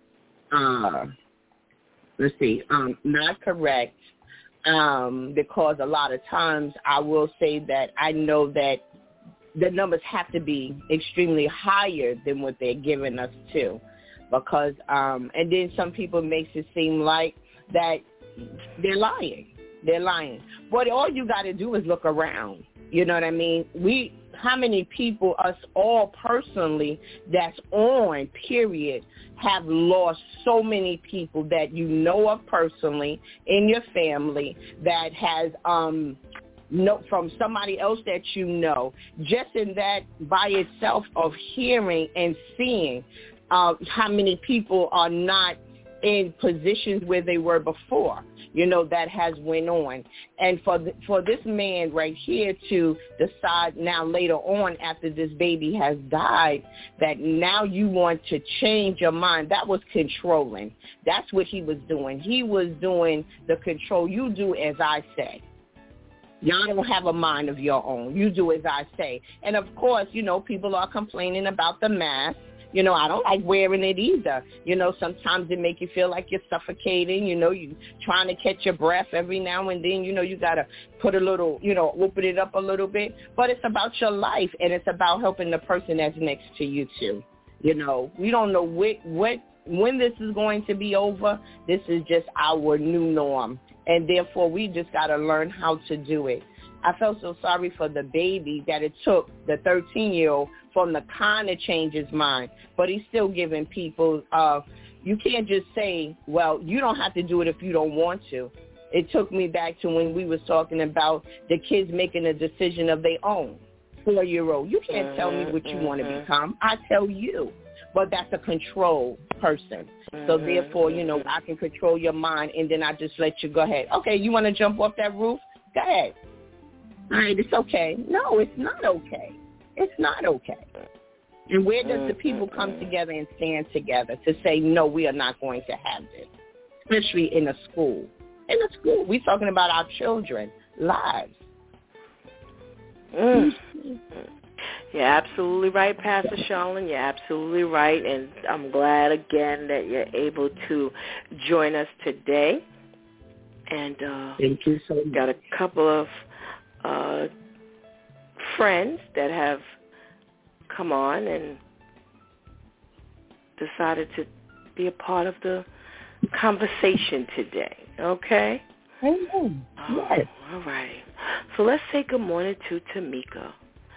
not correct, because a lot of times I will say that I know that the numbers have to be extremely higher than what they're giving us to, because, and then some people makes it seem like that they're lying. But all you got to do is look around. You know what I mean? How many people, us all personally, that's on, period, have lost so many people that you know of personally in your family that has, from somebody else that you know, just in that by itself of hearing and seeing how many people are not in positions where they were before, you know, that has went on. And for this man right here to decide now later on after this baby has died that now you want to change your mind, that was controlling. That's what he was doing. He was doing the control. You do as I say. Y'all don't have a mind of your own. You do as I say. And, of course, you know, people are complaining about the mask. You know, I don't like wearing it either. You know, sometimes it make you feel like you're suffocating. You know, you trying to catch your breath every now and then. You know, you got to put a little, you know, open it up a little bit. But it's about your life, and it's about helping the person that's next to you, too. You know, we don't know when this is going to be over. This is just our new norm, and therefore we just got to learn how to do it. I felt so sorry for the baby that it took the 13-year-old from the kind of change his mind, but he's still giving people, you can't just say, well, you don't have to do it if you don't want to. It took me back to when we was talking about the kids making a decision of their own. 4-year-old. You can't tell me what you want to become. I tell you. But that's a control person. So therefore, I can control your mind, and then I just let you go ahead. Okay, you want to jump off that roof? Go ahead. All right, it's okay. No, it's not okay. It's not okay. And where does the people come together and stand together to say, no, we are not going to have this, especially in a school? In a school, we're talking about our children, lives. You're absolutely right, Pastor Charlene. You're absolutely right, and I'm glad again that you're able to join us today. And thank you so much. Got a couple of friends that have come on and decided to be a part of the conversation today. Okay? Amen. Yes. All right. So let's say good morning to Tamika.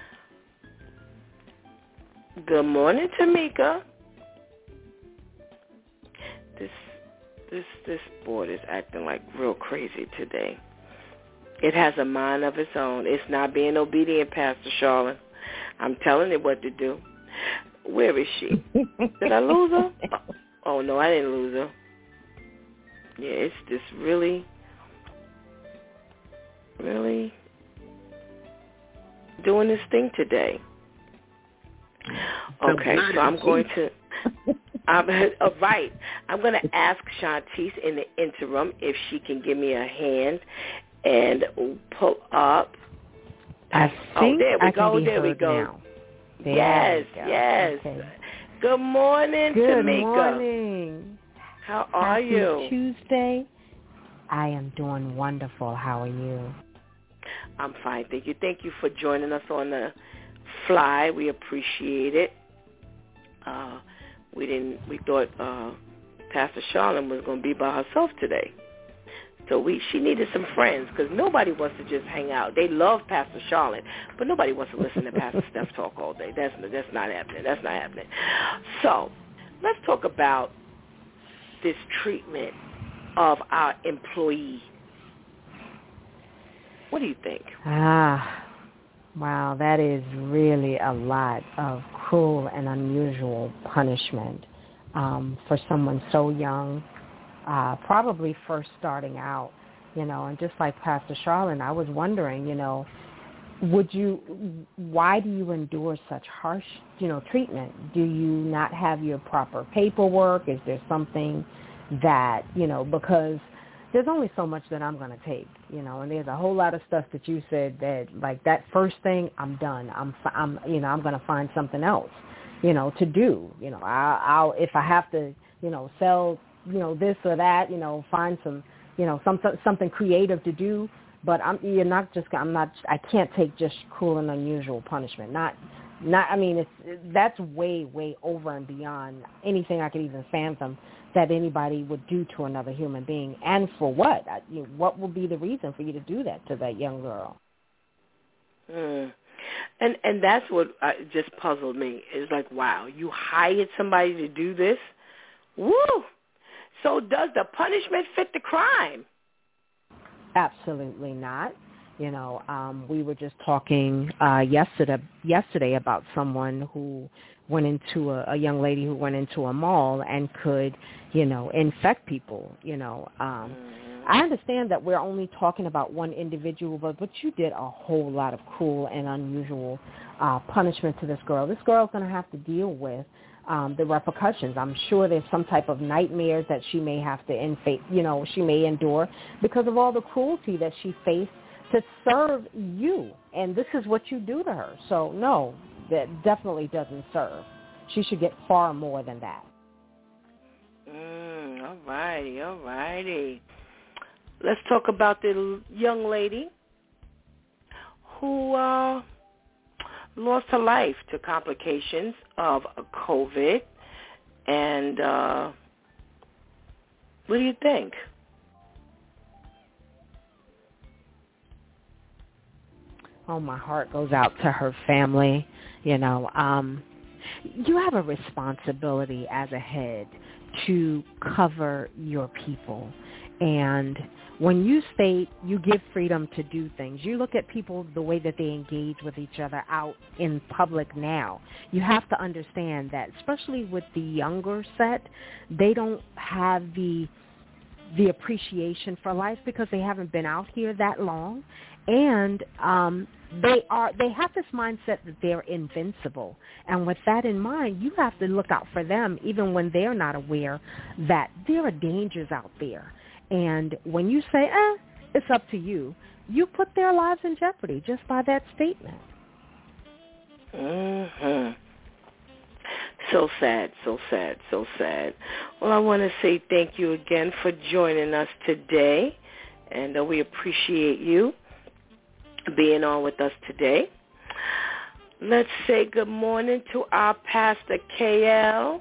Good morning, Tamika. This board is acting like real crazy today. It has a mind of its own. It's not being obedient, Pastor Charlene. I'm telling it what to do. Where is she? Did I lose her? Oh, no, I didn't lose her. Yeah, it's just really doing this thing today. Okay, so I'm going to... right. I'm going to ask Shantice in the interim if she can give me a hand and pull up. I think there we I go. can be there we heard go. Now. Yes. Okay. Good morning, Tamika. Good morning. How are Happy you? Tuesday. I am doing wonderful. How are you? I'm fine, thank you. Thank you for joining us on the fly. We appreciate it. We thought Pastor Charlene was going to be by herself today. So she needed some friends because nobody wants to just hang out. They love Pastor Charlene, but nobody wants to listen to Pastor Steph talk all day. That's not happening. That's not happening. So let's talk about this treatment of our employee. What do you think? Wow, that is really a lot of cruel and unusual punishment for someone so young, probably first starting out, and just like Pastor Charlene, I was wondering, why do you endure such harsh, treatment? Do you not have your proper paperwork? Is there something that, because there's only so much that I'm going to take, and there's a whole lot of stuff that you said that, like that first thing, I'm done. I'm going to find something else, to do. I'll if I have to, sell, this or that, find some, something creative to do. But I can't take just cruel and unusual punishment. That's way over and beyond anything I could even fathom that anybody would do to another human being. And for what? What would be the reason for you to do that to that young girl? And that's what just puzzled me. It's like, wow, you hired somebody to do this? Woo! So does the punishment fit the crime? Absolutely not. We were just talking yesterday about someone who went into a young lady who went into a mall and could, infect people. I understand that we're only talking about one individual, but you did a whole lot of cruel and unusual punishment to this girl. This girl's going to have to deal with the repercussions. I'm sure there's some type of nightmares that she may have to she may endure because of all the cruelty that she faced to serve you. And this is what you do to her. So no, that definitely doesn't serve. She should get far more than that. All righty. Let's talk about the young lady who lost her life to complications of COVID. And what do you think? Oh, my heart goes out to her family. You have a responsibility as a head to cover your people. And when you state you give freedom to do things, you look at people, the way that they engage with each other out in public now, you have to understand that, especially with the younger set, they don't have the appreciation for life because they haven't been out here that long, and they have this mindset that they're invincible. And with that in mind, you have to look out for them even when they're not aware that there are dangers out there. And when you say, it's up to you, you put their lives in jeopardy just by that statement. Mm-hmm. So sad, so sad, so sad. Well, I want to say thank you again for joining us today, and we appreciate you being on with us today. Let's say good morning to our Pastor KL.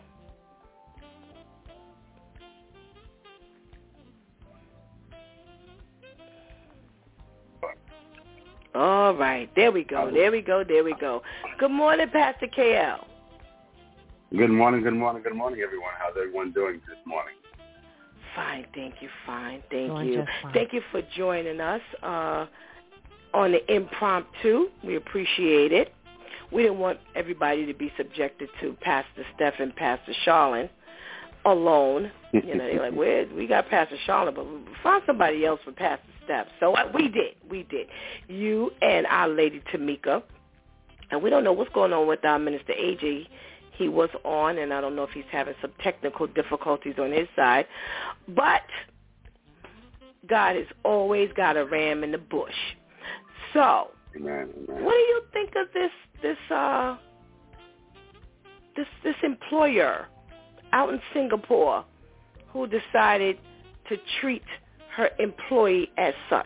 All right, there we go. Good morning, Pastor KL. Good morning, everyone. How's everyone doing this morning? Fine, thank you, Thank you. Thank you for joining us on the impromptu. We appreciate it. We didn't want everybody to be subjected to Pastor Steph and Pastor Charlene alone. You know, they're like, we got Pastor Charlene, but we found somebody else for Pastor Steph. So we did. You and our lady Tamika. And we don't know what's going on with our Minister AJ. He was on, and I don't know if he's having some technical difficulties on his side. But God has always got a ram in the bush. So, Amen. What do you think of this employer out in Singapore who decided to treat her employee as such?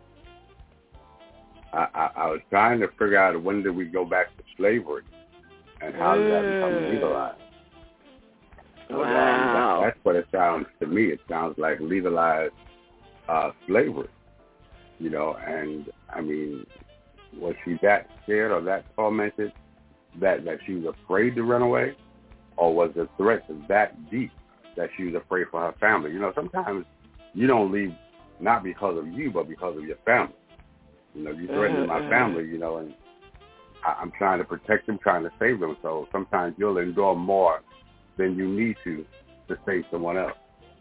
I was trying to figure out when did we go back to slavery and how did that become legalized. Wow. That's what it sounds to me. It sounds like legalized slavery, you know, and I mean, was she that scared or that tormented that she was afraid to run away, or was the threat that deep that she was afraid for her family? You know, sometimes you don't leave not because of you, but because of your family. You know, you threaten my family, you know, and I'm trying to protect them, trying to save them. So sometimes you'll endure more than you need to save someone else.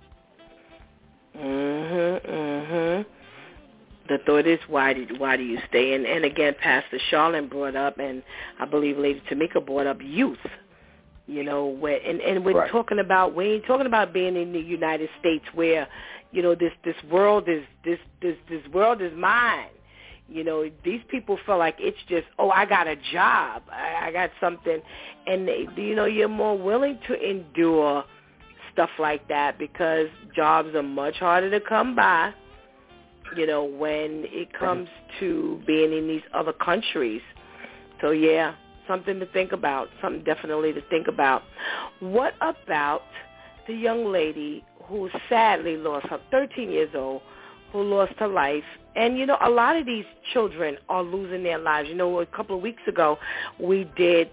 The thought is, why do you stay? And again, Pastor Charlene brought up, and I believe Lady Tamika brought up youth. You know, and we're right. talking about, we ain't talking about being in the United States where, you know, this world is mine. You know, these people feel like it's just, I got a job, I got something, and you know, you're more willing to endure stuff like that because jobs are much harder to come by. You know, when it comes to being in these other countries. So yeah, something to think about. Something definitely to think about. What about the young lady who sadly lost her 13 years old? Who lost her life. And, you know, a lot of these children are losing their lives. You know, a couple of weeks ago, we did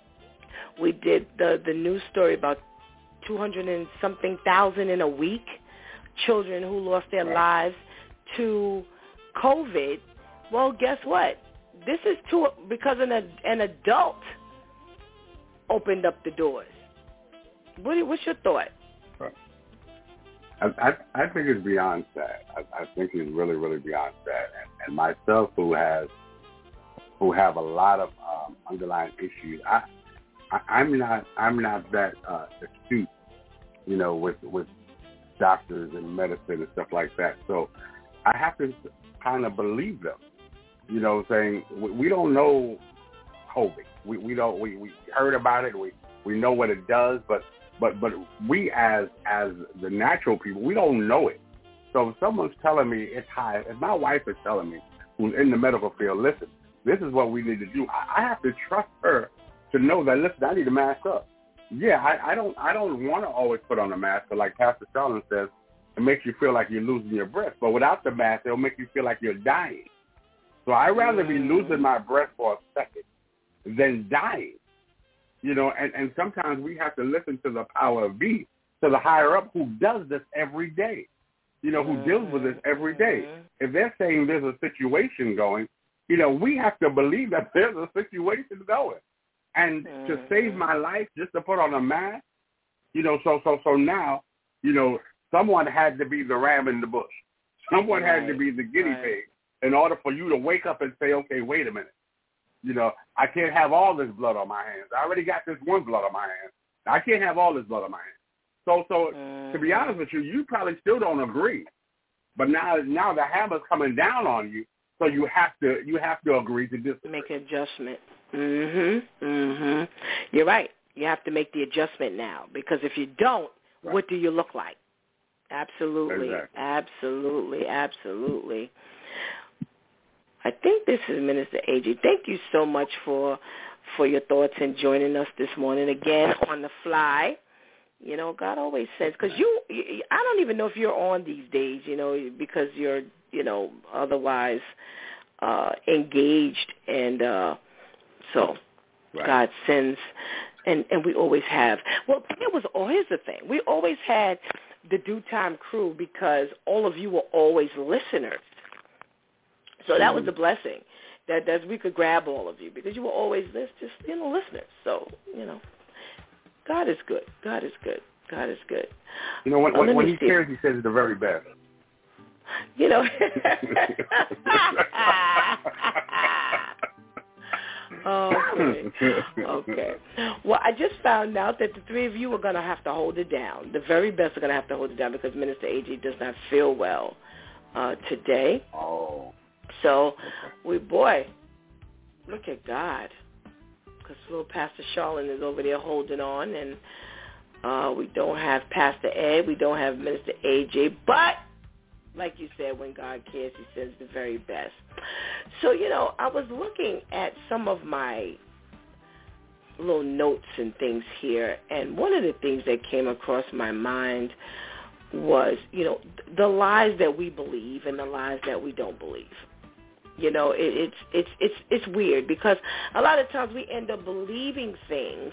the news story about 200 and something thousand in a week, children who lost their lives to COVID. Well, guess what? This is because an adult opened up the doors. What's your thought? I think it's beyond sad. I think it's really, really beyond sad. And myself, who have a lot of underlying issues, I'm not that astute, you know, with doctors and medicine and stuff like that. So I have to kind of believe them, you know, saying we don't know COVID. We heard about it. We know what it does, but we as the natural people, we don't know it. So if someone's telling me it's high, if my wife is telling me, who's in the medical field, listen, this is what we need to do, I have to trust her to know that, listen, I need to mask up. Yeah, I don't want to always put on a mask, but like Pastor Charlene says, it makes you feel like you're losing your breath. But without the mask, it'll make you feel like you're dying. So I'd rather be losing my breath for a second than dying. You know, and sometimes we have to listen to the power of be, to the higher up who does this every day. who deals with this every day. If they're saying there's a situation going, we have to believe that there's a situation going. And to save my life, just to put on a mask, so now, someone had to be the ram in the bush. Someone had to be the guinea pig in order for you to wake up and say, okay, wait a minute. I can't have all this blood on my hands. I already got this one blood on my hands. I can't have all this blood on my hands. So to be honest with you, you probably still don't agree. But now the hammer's coming down on you, so you have to agree to disagree. Make an adjustment. You're right. You have to make the adjustment now, because if you don't, what do you look like? Absolutely. Exactly. Absolutely. I think this is Minister AJ. Thank you so much for your thoughts and joining us this morning again on the fly. God always says, because I don't even know if you're on these days, because you're, otherwise engaged, and so God sends, and we always have. Well, here's the thing. We always had the Due Time crew because all of you were always listeners. So that was a blessing that we could grab all of you, because you were always listeners. So, God is good. God is good. God is good. When he cares, he says the very best. Okay. Well, I just found out that the three of you are going to have to hold it down. The very best are going to have to hold it down, because Minister AJ does not feel well today. Oh. So, look at God. Because little Pastor Charlene is over there holding on, and we don't have Pastor Ed, we don't have Minister AJ, but like you said, when God cares, he says the very best. So, I was looking at some of my little notes and things here, and one of the things that came across my mind was, the lies that we believe and the lies that we don't believe. It's weird, because a lot of times we end up believing things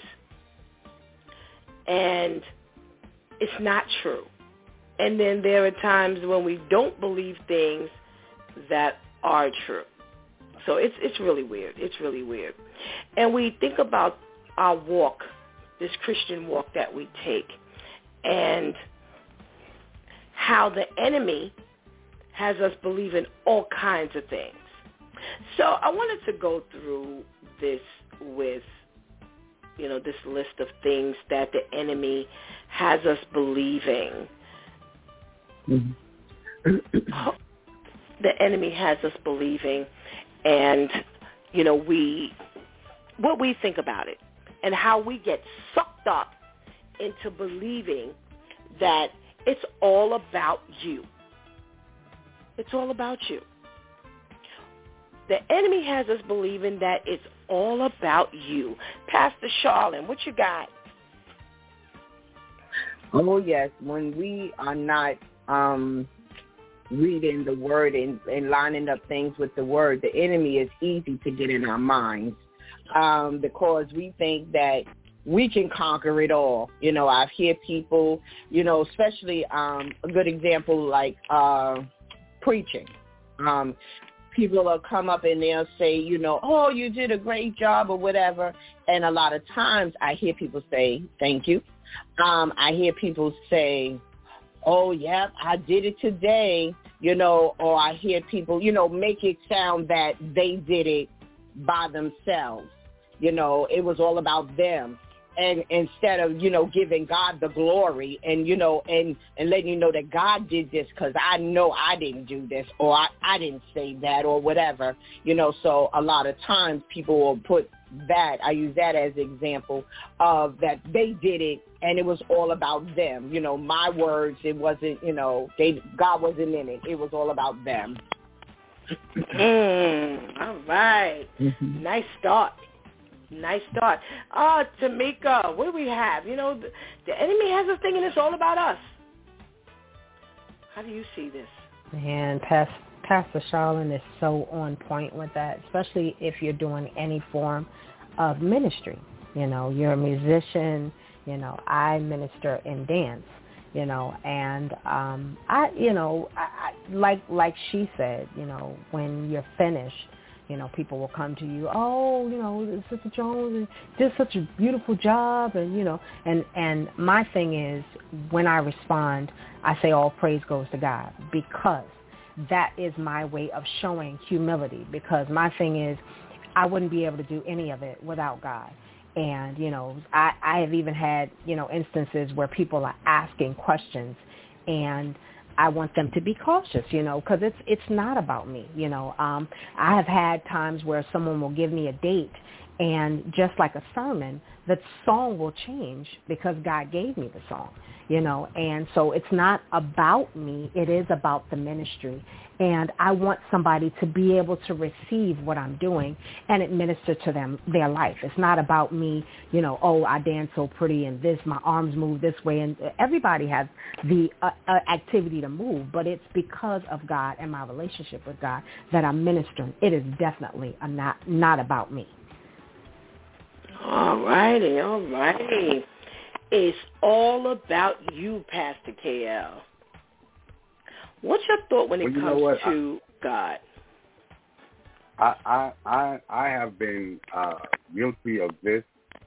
and it's not true. And then there are times when we don't believe things that are true. So it's really weird. It's really weird. And we think about our walk, this Christian walk that we take, and how the enemy has us believing all kinds of things. So I wanted to go through this with, this list of things that the enemy has us believing. The enemy has us believing, and, what we think about it, and how we get sucked up into believing that it's all about you. It's all about you. The enemy has us believing that it's all about you. Pastor Charlene, what you got? Oh, yes. When we are not reading the word and lining up things with the word, the enemy is easy to get in our minds because we think that we can conquer it all. I've heard people, especially a good example like preaching. People will come up and they'll say, oh, you did a great job or whatever. And a lot of times I hear people say, thank you. I hear people say, oh, yeah, I did it today, or I hear people, make it sound that they did it by themselves. It was all about them. And instead of, giving God the glory and, and letting you know that God did this because I know I didn't do this or I didn't say that or whatever, so a lot of times people will put that, I use that as an example of that they did it and it was all about them. My words, it wasn't, God wasn't in it. It was all about them. All right. Mm-hmm. Nice start. Tamika, what do we have? The enemy has us thinking it's all about us. How do you see this? And Pastor Charlene is so on point with that, especially if you're doing any form of ministry. You're a musician. I minister in dance. And I like she said, when you're finished, people will come to you, Sister Jones did such a beautiful job, and my thing is, when I respond, I say all praise goes to God, because that is my way of showing humility, because my thing is, I wouldn't be able to do any of it without God. And, I have even had, instances where people are asking questions, and I want them to be cautious, because it's not about me. I have had times where someone will give me a date, and just like a sermon, the song will change because God gave me the song, and so it's not about me. It is about the ministry. And I want somebody to be able to receive what I'm doing and administer to them their life. It's not about me, I dance so pretty and this, my arms move this way. And everybody has the activity to move, but it's because of God and my relationship with God that I'm ministering. It is definitely not about me. All righty. It's all about you, Pastor KL. What's your thought when it comes to God? I have been guilty of this,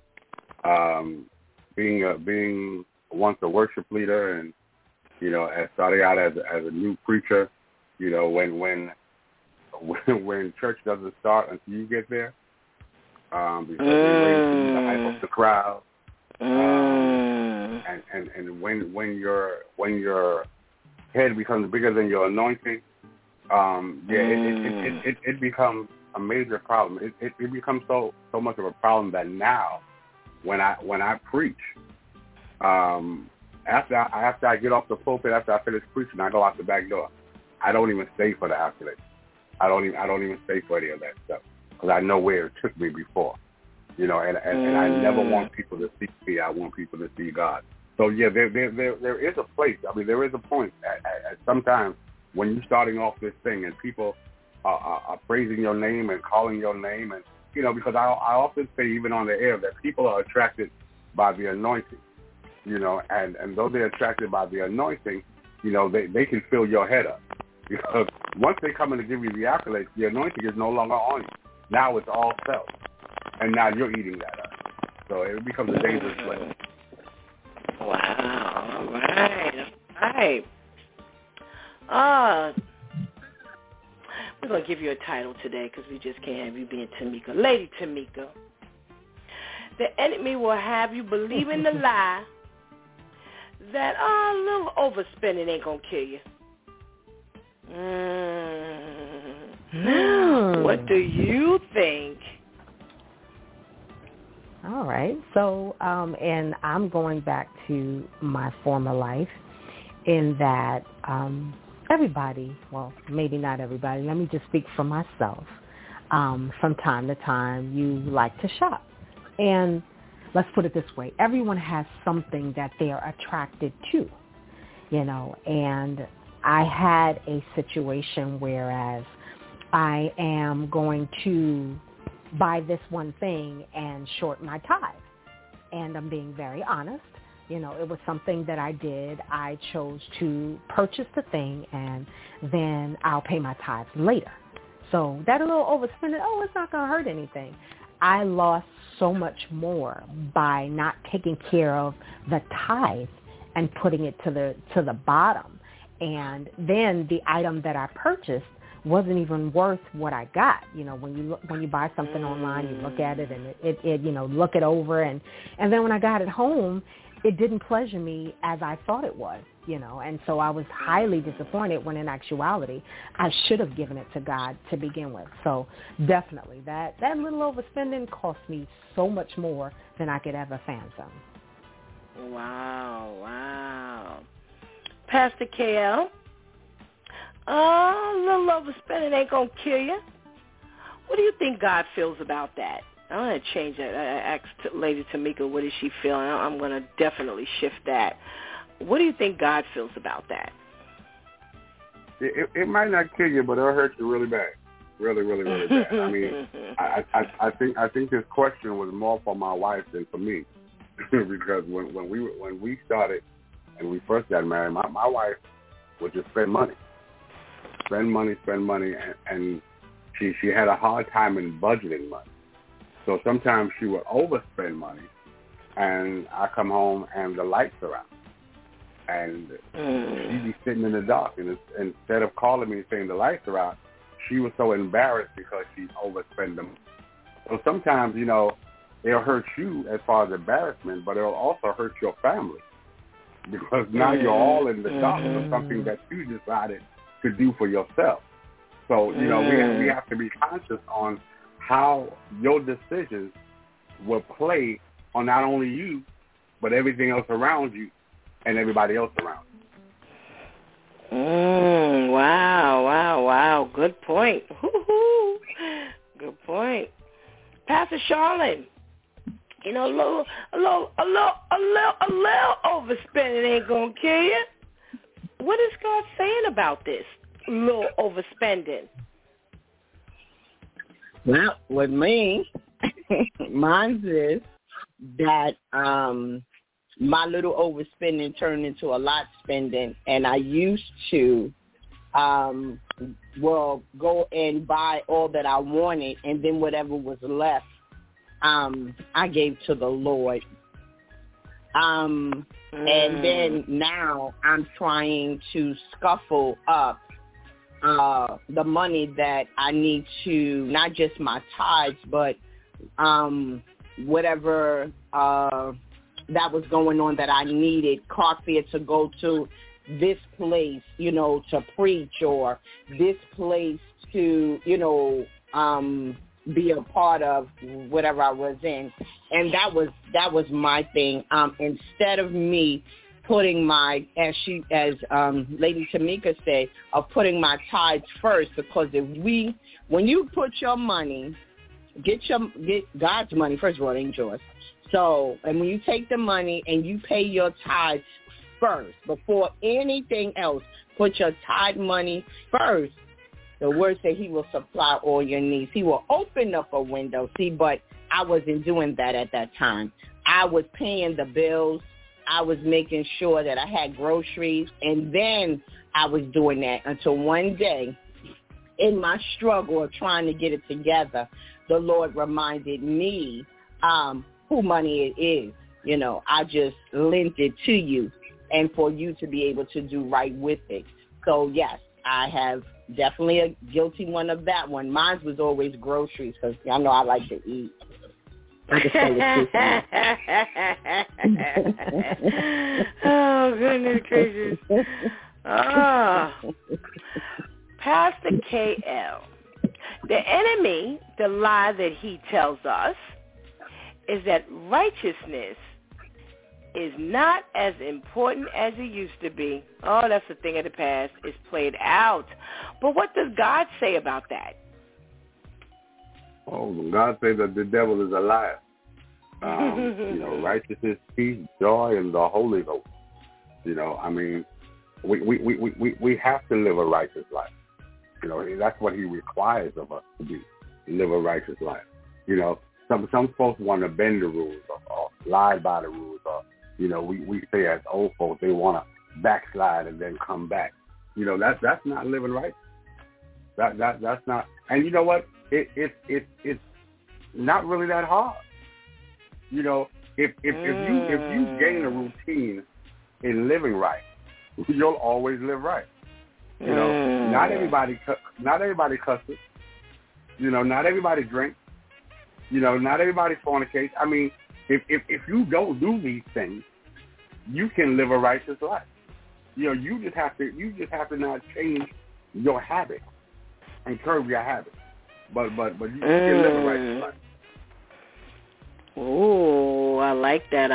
being once a worship leader, and as starting out as a new preacher, when church doesn't start until you get there, because they're waiting to hype up the crowd, and when your head becomes bigger than your anointing, it becomes a major problem. It becomes so much of a problem that now, when I preach, after I get off the pulpit, after I finish preaching, I go out the back door. I don't even stay for the accolades. I don't even stay for any of that stuff, because I know where it took me before, and I never want people to see me. I want people to see God. So yeah, there is a place. I mean, there is a point at sometimes when you're starting off this thing and people are praising your name and calling your name, and because I often say, even on the air, that people are attracted by the anointing, and though they're attracted by the anointing, they can fill your head up, because once they come in to give you the accolades, the anointing is no longer on you. Now it's all self, and now you're eating that up. So it becomes a dangerous place. Wow. All right. We're going to give you a title today, because we just can't have you being Tamika. Lady Tamika, the enemy will have you believe in the lie that a little overspending ain't going to kill you. What do you think? All right. So, and I'm going back to my former life, in that everybody, well, maybe not everybody, let me just speak for myself. From time to time, you like to shop. And let's put it this way. Everyone has something that they are attracted to, and I had a situation whereas I am going to buy this one thing and short my tithe. And I'm being very honest. It was something that I did. I chose to purchase the thing, and then I'll pay my tithes later. So that a little overspending, it's not going to hurt anything. I lost so much more by not taking care of the tithe and putting it to the bottom. And then the item that I purchased wasn't even worth what I got. When you buy something online, you look at it and it look it over, and then when I got it home, it didn't pleasure me as I thought it was, and so I was highly disappointed, when in actuality I should have given it to God to begin with. So definitely that little overspending cost me so much more than I could ever fathom. Wow. Pastor KL, a little overspending ain't going to kill you. What do you think God feels about that? I'm going to change that. I asked Lady Tamika, what does she feel? And I'm going to definitely shift that. What do you think God feels about that? It might not kill you, but it'll hurt you really bad. Really, really, really bad. I mean, I think this question was more for my wife than for me, because when we started and we first got married, my wife would just spend money, and she had a hard time in budgeting money. So sometimes she would overspend money, and I come home and the lights are out. And she'd be sitting in the dark. And instead of calling me and saying the lights are out, she was so embarrassed because she overspent them. So sometimes, it'll hurt you as far as embarrassment, but it'll also hurt your family. Because now you're all in the dark for something that you decided to do for yourself. So, we have to be conscious on how your decisions will play on not only you, but everything else around you and everybody else around you. Wow. Good point. Woo-hoo. Good point. Pastor Charlene, a little overspending ain't going to kill you. What is God saying about this little overspending? Well, with me, mine is that my little overspending turned into a lot spending, and I used to go and buy all that I wanted, and then whatever was left, I gave to the Lord. And then now I'm trying to scuffle up the money that I need to, not just my tithes, but whatever that was going on that I needed, car fare to go to this place, to preach, or this place to, be a part of whatever I was in. And that was my thing. Instead of me putting my, as Lady Tamika said, of putting my tithes first, because when you put your money, get God's money, first of all, it ain't yours. So, and when you take the money and you pay your tithes first, before anything else, put your tithe money first. The word said he will supply all your needs. He will open up a window. See, but I wasn't doing that at that time. I was paying the bills. I was making sure that I had groceries. And then I was doing that until one day, in my struggle of trying to get it together, the Lord reminded me who money it is. I just lent it to you, and for you to be able to do right with it. So, yes, I have definitely a guilty one of that one. Mine was always groceries, because I know I like to eat. I just tell the truth. Oh, goodness gracious. Oh. Pastor KL, the enemy, the lie that he tells us, is that righteousness is not as important as it used to be. Oh, that's a thing of the past. It's played out. But what does God say about that? Oh, God says that the devil is a liar. Righteousness, peace, joy, and the Holy Ghost. We have to live a righteous life. That's what he requires of us to do, live a righteous life. Some folks want to bend the rules or lie by the rules, or we say as old folks, they want to backslide and then come back. That's not living right. That's not. And you know what? It's not really that hard. If you gain a routine in living right, you'll always live right. Not everybody cusses. Not everybody drinks. Not everybody fornicates. I mean, if you don't do these things, you can live a righteous life. You just have to not change your habits and curb your habits. But you can live a righteous life. Oh, I like that.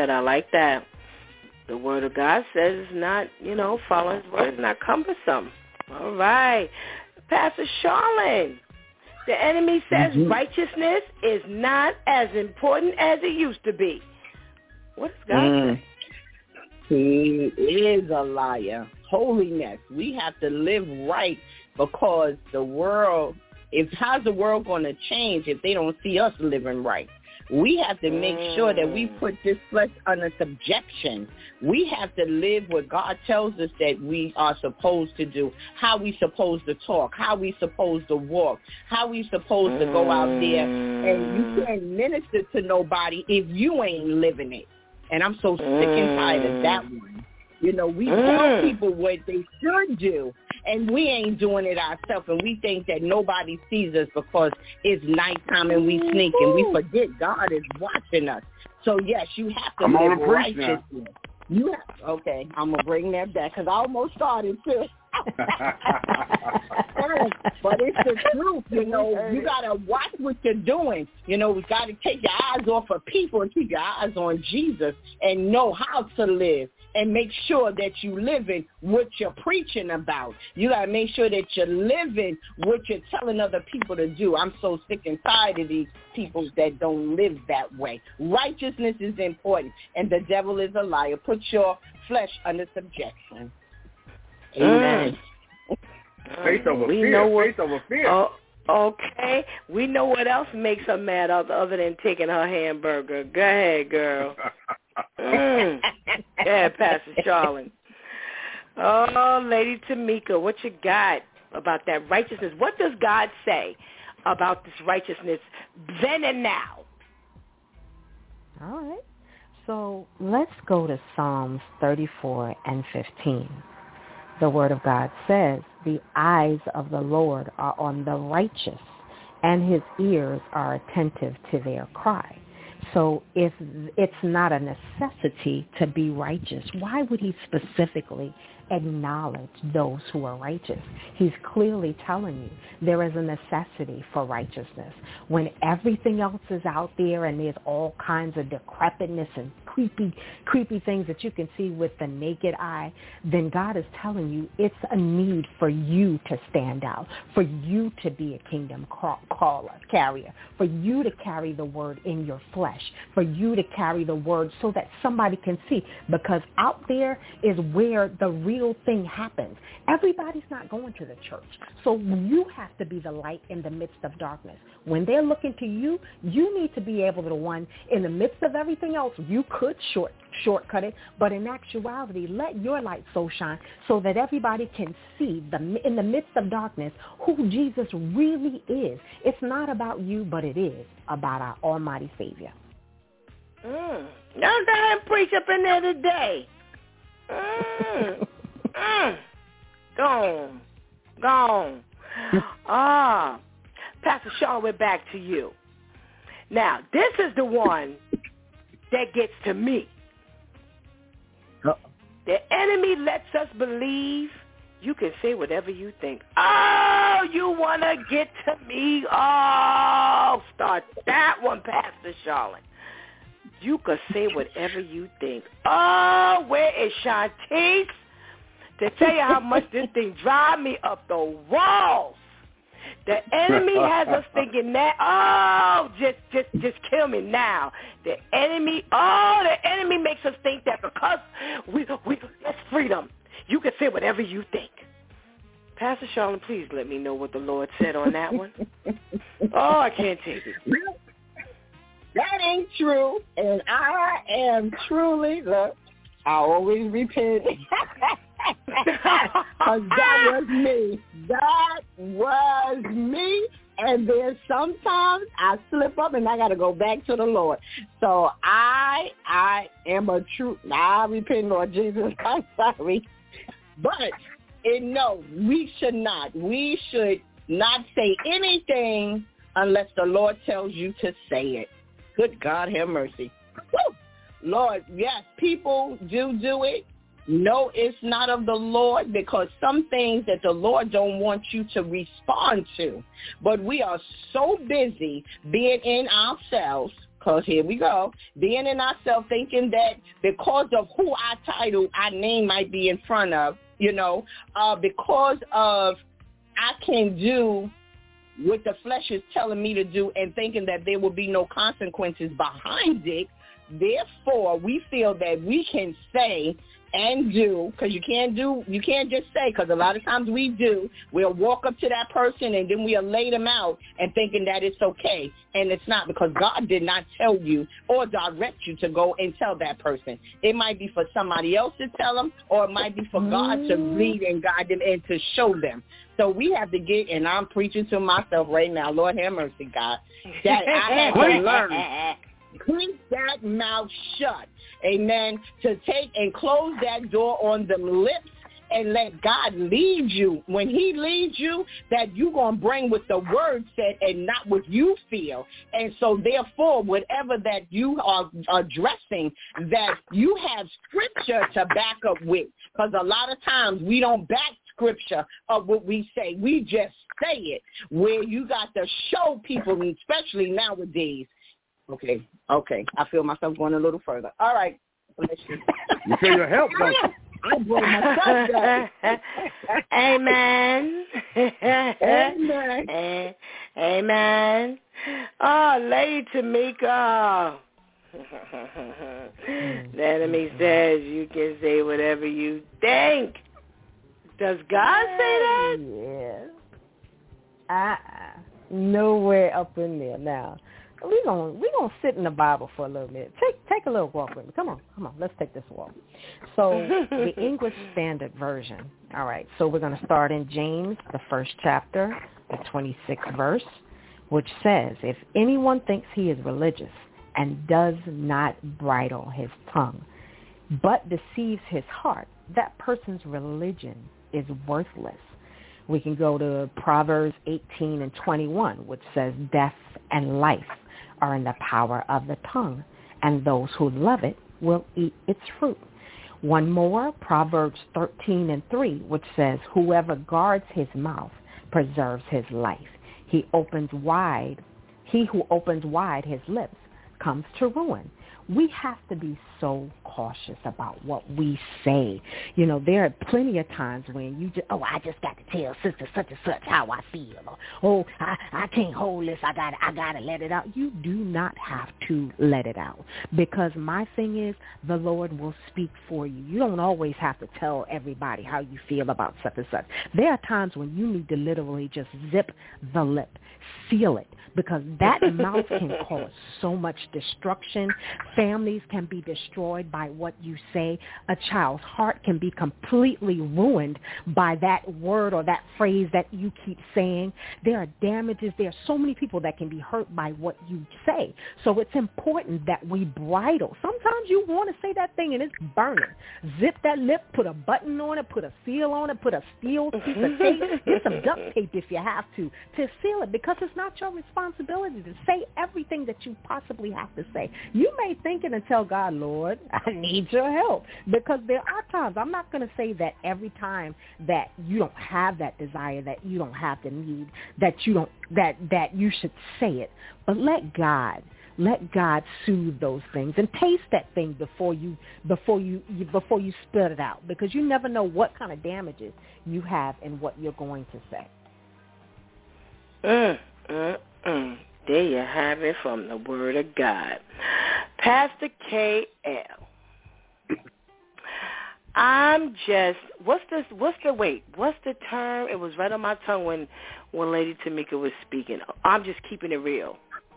The Word of God says it's not, following His Word is not cumbersome. All right. Pastor Charlene, the enemy says righteousness is not as important as it used to be. What does God say? He is a liar. Holiness. We have to live right, because the world, how's the world going to change if they don't see us living right? We have to make sure that we put this flesh under subjection. We have to live what God tells us that we are supposed to do, how we supposed to talk, how we supposed to walk, how we supposed to go out there. And you can't minister to nobody if you ain't living it. And I'm so sick and tired of that one. You know, we tell people what they should do, and we ain't doing it ourselves, and we think that nobody sees us because it's nighttime and we sneak, and we forget God is watching us. So, yes, you have to live righteously. You have, okay, I'm going to bring that back because I almost started to. But it's the truth, you know. You got to watch what you're doing. You know, we got to take your eyes off of people and keep your eyes on Jesus and know how to live. And make sure that you living what you're preaching about. You got to make sure that you're living what you're telling other people to do. I'm so sick and tired of these people that don't live that way. Righteousness is important, and the devil is a liar. Put your flesh under subjection. Amen. Faith over fear. Faith over fear. Okay. We know what else makes her mad other than taking her hamburger. Go ahead, girl. Yeah, Pastor Charlene. Oh, Lady Tamika, what you got about that righteousness? What does God say about this righteousness then and now? All right. So let's go to Psalms 34 and 15. The Word of God says, the eyes of the Lord are on the righteous, and his ears are attentive to their cry. So if it's not a necessity to be righteous, why would he specifically acknowledge those who are righteous? He's clearly telling you there is a necessity for righteousness. When everything else is out there and there's all kinds of decrepitness and creepy things that you can see with the naked eye, then God is telling you it's a need for you to stand out, for you to be a kingdom carrier, for you to carry the word in your flesh, for you to carry the word so that somebody can see, because out there is where the real thing happens. Everybody's not going to the church. So you have to be the light in the midst of darkness. When they're looking to you, you need to be able to, one, in the midst of everything else, you could shortcut it, but in actuality, let your light so shine so that everybody can see in the midst of darkness who Jesus really is. It's not about you, but it is about our almighty Savior. Y'all go ahead and preach up in there today. Gone. Pastor Shaw, we're back to you. Now, this is the one that gets to me. The enemy lets us believe you can say whatever you think. Oh, you want to get to me? Oh, start that one, Pastor Charlotte. You can say whatever you think. Oh, where is Shantice to tell you how much this thing drive me up the walls? The enemy has us thinking that, just kill me now. The enemy makes us think that because that's freedom, you can say whatever you think. Pastor Charlene, please let me know what the Lord said on that one. Oh, I can't take it. That ain't true, and I am truly, look, I always repent. Because that was me. That was me. And then sometimes I slip up and I got to go back to the Lord. So I am a true, I repent, Lord Jesus. I'm sorry. But, no, we should not. We should not say anything unless the Lord tells you to say it. Good God, have mercy. Woo! Lord, yes, people do it. No, it's not of the Lord, because some things that the Lord don't want you to respond to. But we are so busy being in ourselves, because here we go, being in ourselves, thinking that because of who our title, our name might be in front of, because of I can do what the flesh is telling me to do and thinking that there will be no consequences behind it, Therefore, we feel that we can say and do, because you can't just say, because a lot of times we'll walk up to that person and then we'll lay them out and thinking that it's okay, and it's not, because God did not tell you or direct you to go and tell that person. It might be for somebody else to tell them, or it might be for God to lead and guide them and to show them. So we have to get, and I'm preaching to myself right now, Lord have mercy, God, that I have to learn. Keep that mouth shut, amen, to take and close that door on them lips and let God lead you. When he leads you, that you're going to bring what the word said and not what you feel. And so therefore, whatever that you are addressing, that you have scripture to back up with, because a lot of times we don't back scripture of what we say. We just say it, where you got to show people, especially nowadays. Okay. I feel myself going a little further. All right. You feel your help, don't you? I brought myself down. Amen. Amen. Amen. Oh, Lady Tamika. The enemy says you can say whatever you think. Does God say that? Yes. Nowhere up in there now. We're gonna sit in the Bible for a little bit. Take a little walk with me. Come on. Let's take this walk. So the English Standard Version. All right. So we're gonna start in James, the 1st chapter, the 26th verse, which says, "If anyone thinks he is religious and does not bridle his tongue, but deceives his heart, that person's religion is worthless." We can go to Proverbs 18 and 21, which says, "Death and life are in the power of the tongue, and those who love it will eat its fruit." One more, Proverbs 13 and 3, which says, "Whoever guards his mouth preserves his life. He who opens wide his lips comes to ruin." We have to be so cautious about what we say. You know, there are plenty of times when you just, I just got to tell sister such and such how I feel. Or, I can't hold this. I gotta let it out. You do not have to let it out, because my thing is, the Lord will speak for you. You don't always have to tell everybody how you feel about such and such. There are times when you need to literally just zip the lip, seal it, because that mouth can cause so much destruction. Families can be destroyed by what you say. A child's heart can be completely ruined by that word or that phrase that you keep saying. There are damages. There are so many people that can be hurt by what you say. So it's important that we bridle. Sometimes you want to say that thing and it's burning. Zip that lip, put a button on it, put a seal on it, put a steel piece of tape, get some duct tape if you have to seal it, because it's not your responsibility to say everything that you possibly have to say. You may think it and tell God, "Lord, I need your help," because there are times, I'm not going to say that every time that you don't have that desire, that you don't have the need, that you don't, that you should say it, but let God soothe those things and taste that thing before you spit it out, because you never know what kind of damages you have in what you're going to say. There you have it from the Word of God. Pastor K.L. I'm just, what's the term? It was right on my tongue when Lady Tamika was speaking. I'm just keeping it real.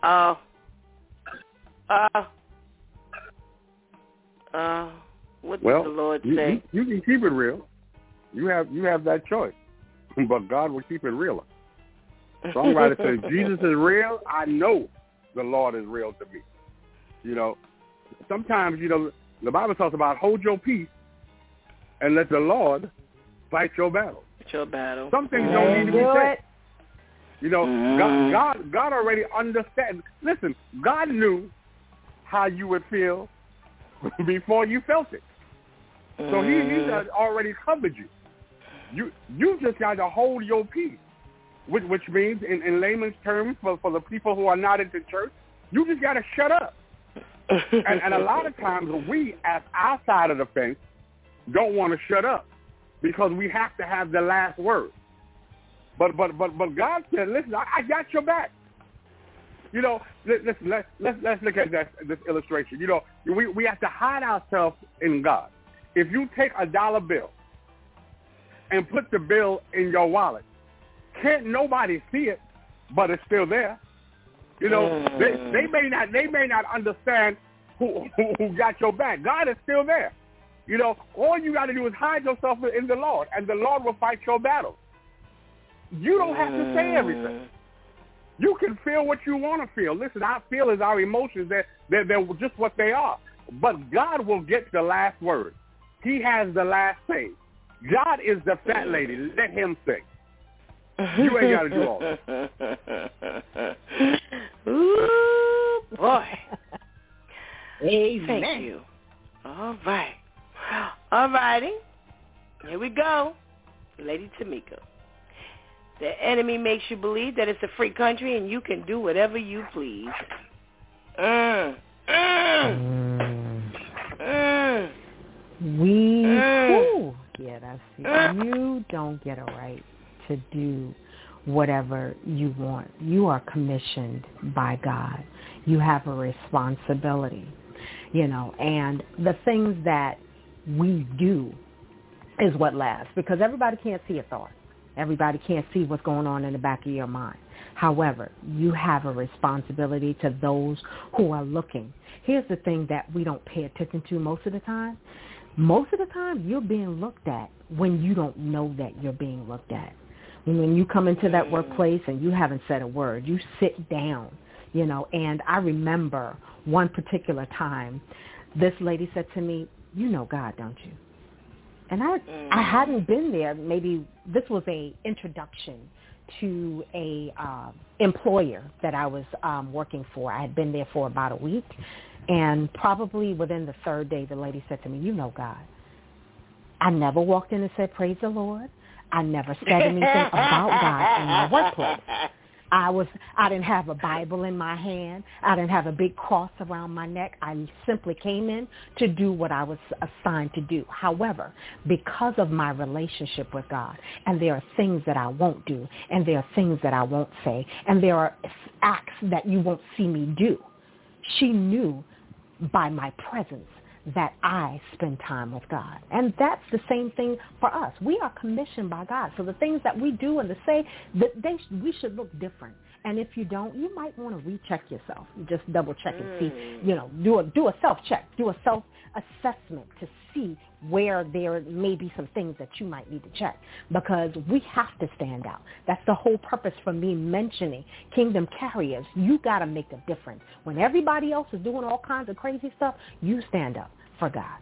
What does the Lord say? You can keep it real. You have that choice, but God will keep it realer. Songwriter says, "Jesus is real. I know the Lord is real to me." You know, sometimes, the Bible talks about hold your peace and let the Lord fight your battle. Some things don't need to be said. God already understands. Listen, God knew how you would feel before you felt it. So he has already covered you. You just got to hold your peace. Which means, in layman's terms, for the people who are not into church, you just got to shut up. and a lot of times we, as our side of the fence, don't want to shut up because we have to have the last word. But God said, "Listen, I got your back. Let's look at this illustration. We have to hide ourselves in God. If you take a dollar bill and put the bill in your wallet, can't nobody see it, but it's still there. They may not understand who got your back. God is still there. All you got to do is hide yourself in the Lord, and the Lord will fight your battle. You don't have to say everything. You can feel what you want to feel. Listen, our feelings, our emotions, they're just what they are. But God will get the last word. He has the last say. God is the fat lady. Let him sing. You ain't got to do all that. Ooh, boy. Amen. Thank you. All right. All righty. Here we go. Lady Tamika. The enemy makes you believe that it's a free country and you can do whatever you please. You don't get a right to do whatever you want. You are commissioned by God. You have a responsibility, and the things that we do is what lasts, because everybody can't see a thought. Everybody can't see what's going on in the back of your mind. However, you have a responsibility to those who are looking. Here's the thing that we don't pay attention to most of the time. Most of the time, you're being looked at when you don't know that you're being looked at. When you come into that workplace and you haven't said a word, you sit down, and I remember one particular time, this lady said to me, "You know God, don't you?" And I hadn't been there. Maybe this was a introduction to a employer that I was working for. I had been there for about a week, and probably within the third day, the lady said to me, "You know God." I never walked in and said, "Praise the Lord." I never said anything about God in my workplace. I didn't have a Bible in my hand. I didn't have a big cross around my neck. I simply came in to do what I was assigned to do. However, because of my relationship with God, and there are things that I won't do, and there are things that I won't say, and there are acts that you won't see me do, she knew by my presence that I spend time with God. And that's the same thing for us. We are commissioned by God. So the things that we do and to say, we should look different. And if you don't, you might want to recheck yourself. Just double check and see, do a self-check, do a self-assessment to see where there may be some things that you might need to check, because we have to stand out. That's the whole purpose for me mentioning Kingdom Carriers. You got to make a difference. When everybody else is doing all kinds of crazy stuff, you stand up for God.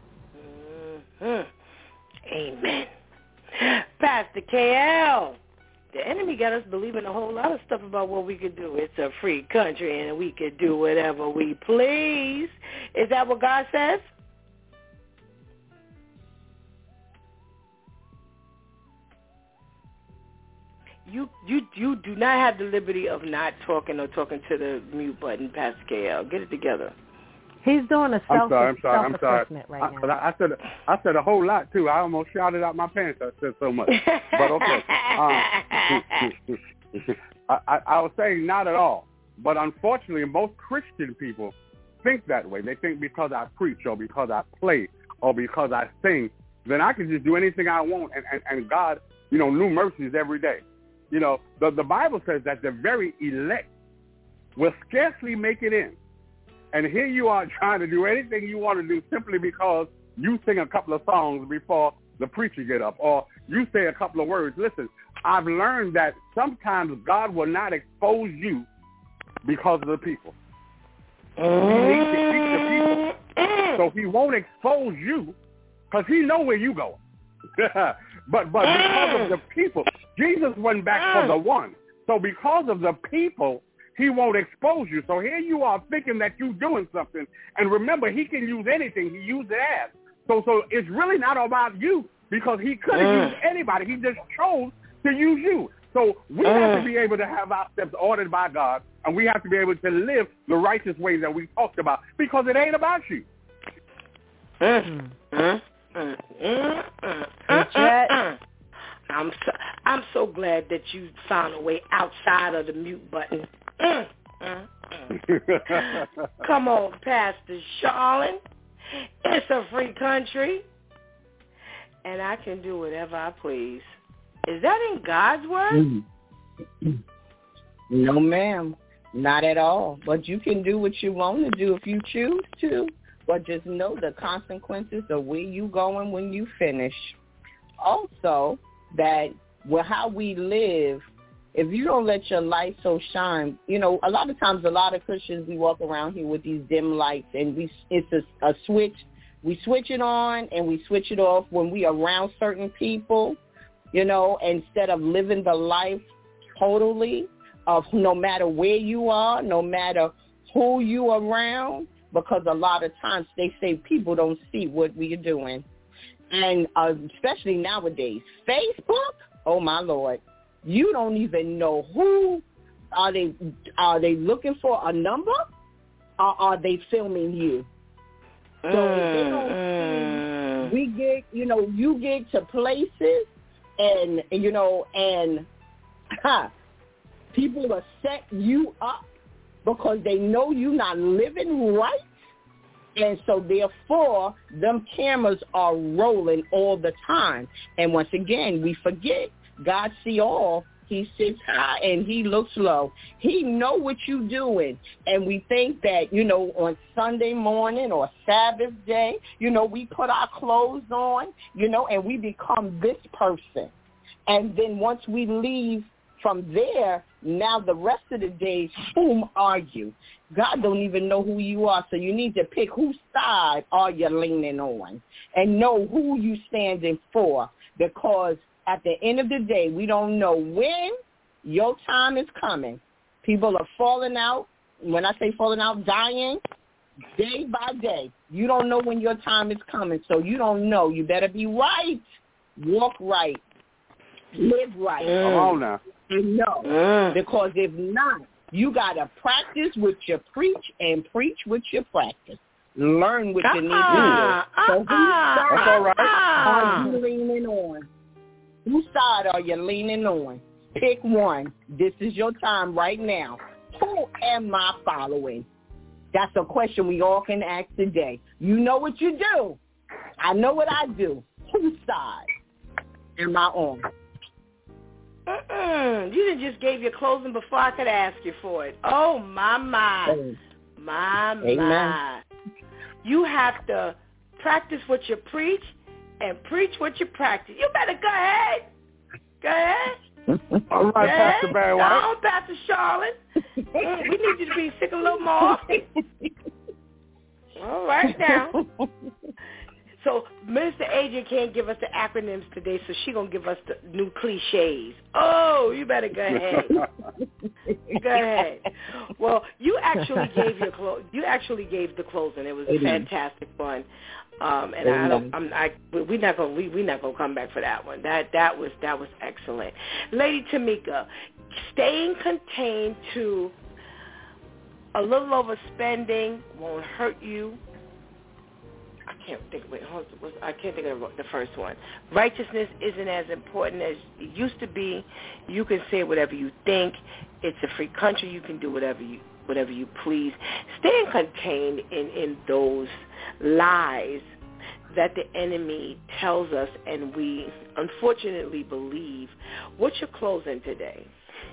Amen. Pastor KL, the enemy got us believing a whole lot of stuff about what we could do. It's a free country and we could do whatever we please. Is that what God says? You do not have the liberty of not talking or talking to the mute button, Pastor KL. Get it together. He's doing a self-assessment right now. I said a whole lot, too. I almost shouted out my pants. I said so much. But okay. I was saying not at all. But unfortunately, most Christian people think that way. They think because I preach or because I play or because I sing, then I can just do anything I want. And God, new mercies every day. The Bible says that the very elect will scarcely make it in. And here you are trying to do anything you want to do simply because you sing a couple of songs before the preacher get up, or you say a couple of words. Listen, I've learned that sometimes God will not expose you because of the people. He needs to keep the people. So he won't expose you because he know where you go. But because of the people, Jesus went back for the one. So because of the people, he won't expose you. So here you are thinking that you're doing something. And remember, he can use anything. He used it as. So it's really not about you, because he could have used anybody. He just chose to use you. So we have to be able to have our steps ordered by God, and we have to be able to live the righteous ways that we talked about, because it ain't about you. I'm so glad that you found a way outside of the mute button. Come on, Pastor Charlene. It's a free country, and I can do whatever I please. Is that in God's word? No, ma'am. Not at all. But you can do what you want to do if you choose to. But just know the consequences of where you going when you finish. Also, that how we live, if you don't let your light so shine, a lot of times a lot of Christians, we walk around here with these dim lights, and it's a switch. We switch it on and we switch it off when we are around certain people, instead of living the life totally of no matter where you are, no matter who you are around, because a lot of times they say people don't see what we are doing. And especially nowadays, Facebook, oh my Lord, you don't even know who are they looking for a number, or are they filming you? So if they don't see, we get, you get to places and people will set you up because they know you're not living right. And so, therefore, them cameras are rolling all the time. And once again, we forget God see all. He sits high and he looks low. He know what you doing. And we think that, on Sunday morning or Sabbath day, we put our clothes on, and we become this person. And then once we leave from there, now the rest of the days, whom are you? God don't even know who you are, so you need to pick whose side are you leaning on and know who you standing for, because at the end of the day, we don't know when your time is coming. People are falling out. When I say falling out, dying day by day. You don't know when your time is coming, so you don't know. You better be right, walk right, live right. Come on now. And know, because if not, you got to practice what you preach and preach what you practice. Learn what you need to do. So whose side are you leaning on? Whose side are you leaning on? Pick one. This is your time right now. Who am I following? That's a question we all can ask today. You know what you do. I know what I do. Whose side am I on? You didn't just gave your closing before I could ask you for it. Oh, my. My. You have to practice what you preach and preach what you practice. You better go ahead. Go ahead. All right, Pastor Barry White. Come on, Pastor Charlotte. We need you to be sick a little more often. All right now. So Minister Adrian can't give us the acronyms today, so she's going to give us the new cliches. Oh, you better go ahead. Go ahead. Well, you actually gave the closing. It was a fantastic one. And we're not gonna come back for that one. That was excellent. Lady Tamika, staying contained to a little overspending won't hurt you. I can't think of the first one. Righteousness isn't as important as it used to be. You can say whatever you think. It's a free country. You can do whatever you please. Staying contained in those lies that the enemy tells us and we unfortunately believe. What's your closing today?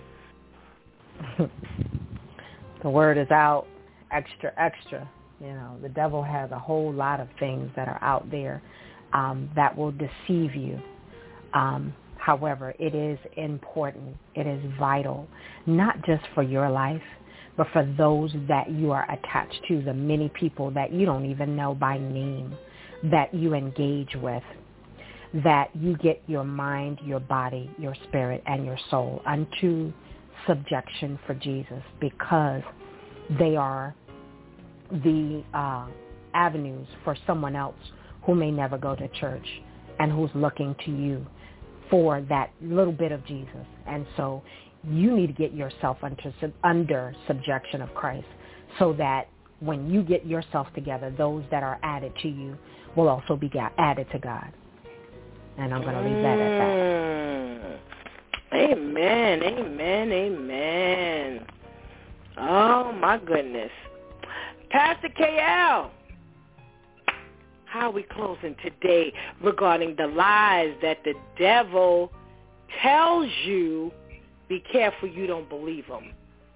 The word is out, extra, extra. The devil has a whole lot of things that are out there that will deceive you. However, it is important. It is vital, not just for your life, but for those that you are attached to, the many people that you don't even know by name, that you engage with, that you get your mind, your body, your spirit, and your soul unto subjection for Jesus, because they are the avenues for someone else who may never go to church and who's looking to you for that little bit of Jesus. And so you need to get yourself under subjection of Christ, so that when you get yourself together, those that are added to you will also be added to God. And I'm going to leave that at that. Amen, amen, amen. Oh, my goodness. Pastor KL, how are we closing today regarding the lies that the devil tells you? Be careful you don't believe them.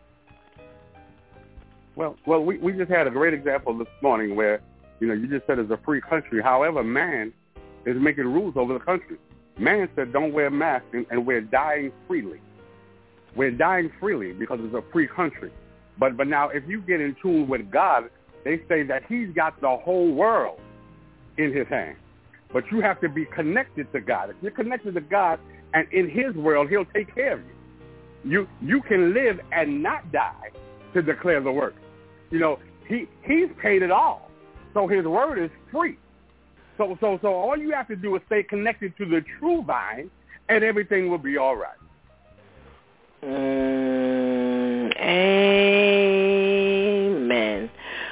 Well, we just had a great example this morning where, you just said it's a free country. However, man is making rules over the country. Man said don't wear masks, and we're dying freely. We're dying freely because it's a free country. But now if you get in tune with God, they say that he's got the whole world in his hand. But you have to be connected to God. If you're connected to God and in his world, he'll take care of you. You can live and not die to declare the work. He's paid it all. So his word is free. So all you have to do is stay connected to the true vine, and everything will be all right. Amen.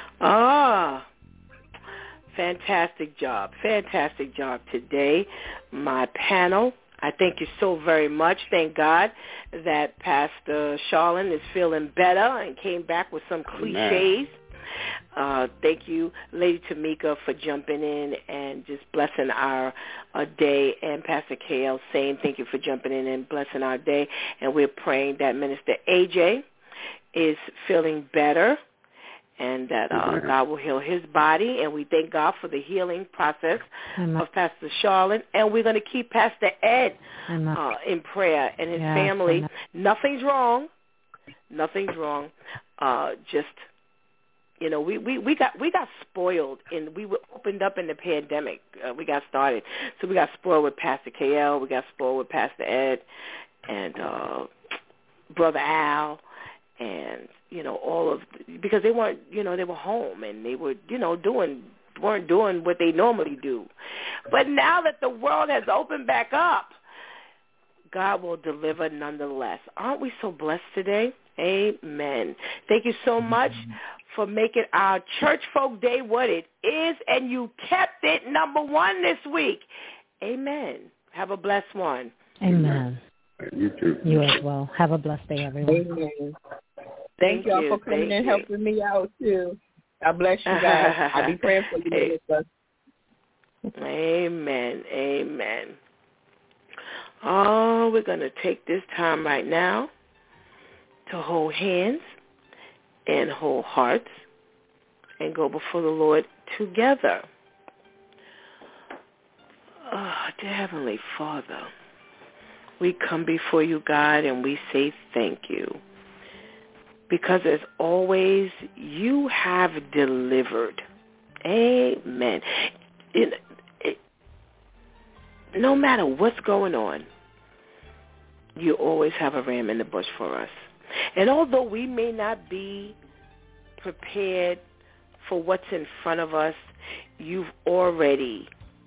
Fantastic job. Fantastic job today. My panel, I thank you so very much. Thank God that Pastor Charlene is feeling better and came back with some cliches. Thank you, Lady Tamika, for jumping in and just blessing our day. And Pastor KL, same. Thank you for jumping in and blessing our day. And we're praying that Minister AJ is feeling better and that God will heal his body. And we thank God for the healing process of Pastor Charlene. And we're going to keep Pastor Ed in prayer and his family. Nothing's wrong. Nothing's wrong. Just... we got spoiled, and we were opened up in the pandemic. We got started, so we got spoiled with Pastor KL. We got spoiled with Pastor Ed and Brother Al, and all of because they weren't they were home and they were weren't doing what they normally do. But now that the world has opened back up, God will deliver nonetheless. Aren't we so blessed today? Amen. Thank you so much for making our Church Folk Day what it is, and you kept it number one this week. Amen. Have a blessed one. Amen. You too. You as well. Have a blessed day, everyone. Amen. Thank y'all for coming and helping me out, too. God bless you guys. I'll be praying for you, Melissa. Amen. Amen. Oh, we're going to take this time right now to hold hands and hold hearts and go before the Lord together. Oh, dear Heavenly Father, we come before you, God, and we say thank you. Because as always, you have delivered. Amen. No matter what's going on, you always have a ram in the bush for us. And although we may not be prepared for what's in front of us, you've already,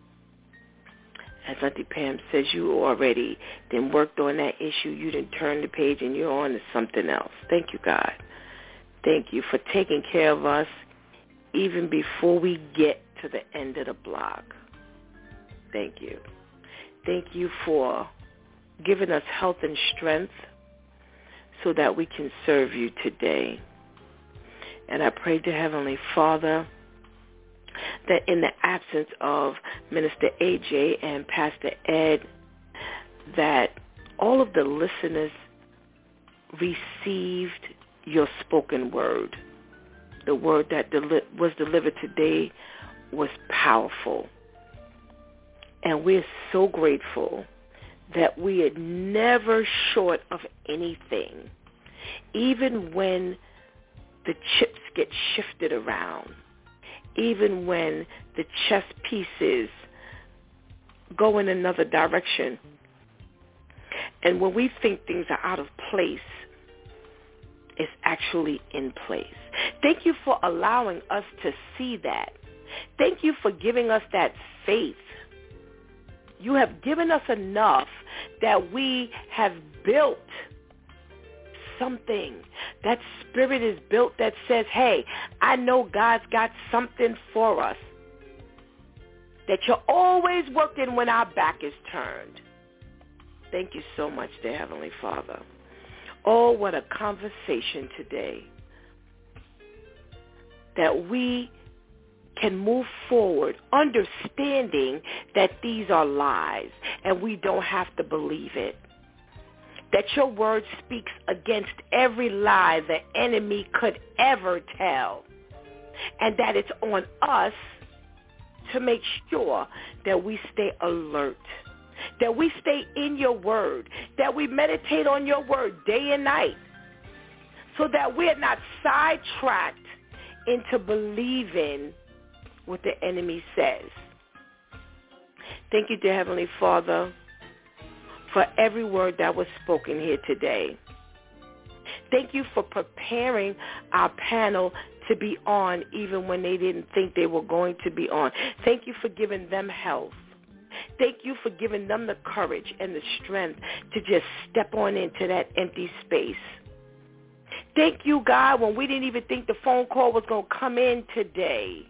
as Auntie Pam says, you already then worked on that issue. You didn't turn the page and you're on to something else. Thank you, God. Thank you for taking care of us even before we get to the end of the block. Thank you. Thank you for giving us health and strength so that we can serve you today. And I pray to Heavenly Father that in the absence of Minister AJ and Pastor Ed, that all of the listeners received your spoken word. The word that was delivered today was powerful. And we're so grateful that we are never short of anything. Even when the chips get shifted around, even when the chess pieces go in another direction, and when we think things are out of place, it's actually in place. Thank you for allowing us to see that. Thank you for giving us that faith. You have given us enough that we have built something. That spirit is built that says, hey, I know God's got something for us. That you're always working when our back is turned. Thank you so much, dear Heavenly Father. Oh, what a conversation today. that we can move forward understanding that these are lies and we don't have to believe it. That your word speaks against every lie the enemy could ever tell. And that it's on us to make sure that we stay alert, that we stay in your word, that we meditate on your word day and night, so that we're not sidetracked into believing what the enemy says. Thank you, dear Heavenly Father, for every word that was spoken here today. Thank you for preparing our panel to be on even when they didn't think they were going to be on. Thank you for giving them health. Thank you for giving them the courage and the strength to just step on into that empty space. Thank you, God, when we didn't even think the phone call was going to come in today,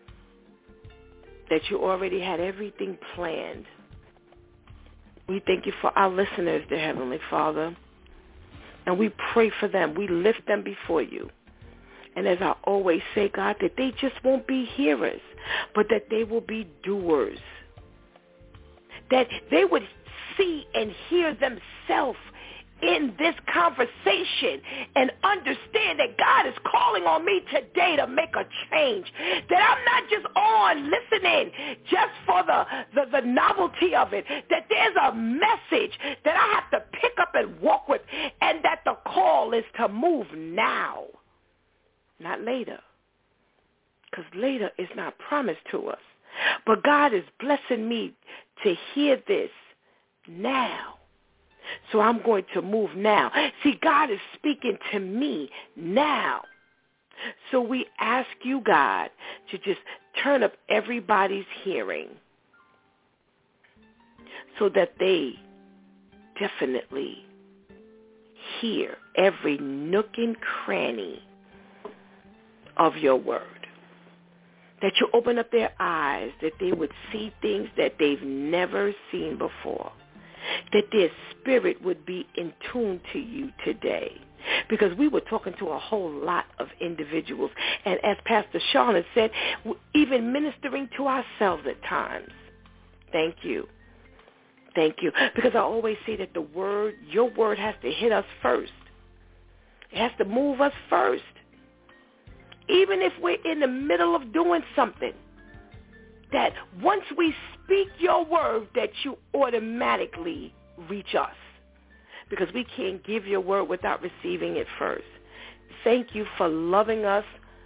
that you already had everything planned. We thank you for our listeners, dear Heavenly Father, and we pray for them. We lift them before you. And as I always say, God, that they just won't be hearers, but that they will be doers, that they would see and hear themselves in this conversation and understand that God is calling on me today to make a change, that I'm not just on listening just for the novelty of it, that there's a message that I have to pick up and walk with, and that the call is to move now, not later, because later is not promised to us. But God is blessing me to hear this now. So I'm going to move now. See, God is speaking to me now. So we ask you, God, to just turn up everybody's hearing so that they definitely hear every nook and cranny of your word. That you open up their eyes, that they would see things that they've never seen before. That their spirit would be in tune to you today. Because we were talking to a whole lot of individuals. And as Pastor Charlotte said, even ministering to ourselves at times. Thank you. Thank you. Because I always say that the word, your word has to hit us first. It has to move us first. Even if we're in the middle of doing something, that once we speak your word, that you automatically reach us. Because we can't give your word without receiving it first. Thank you for loving us,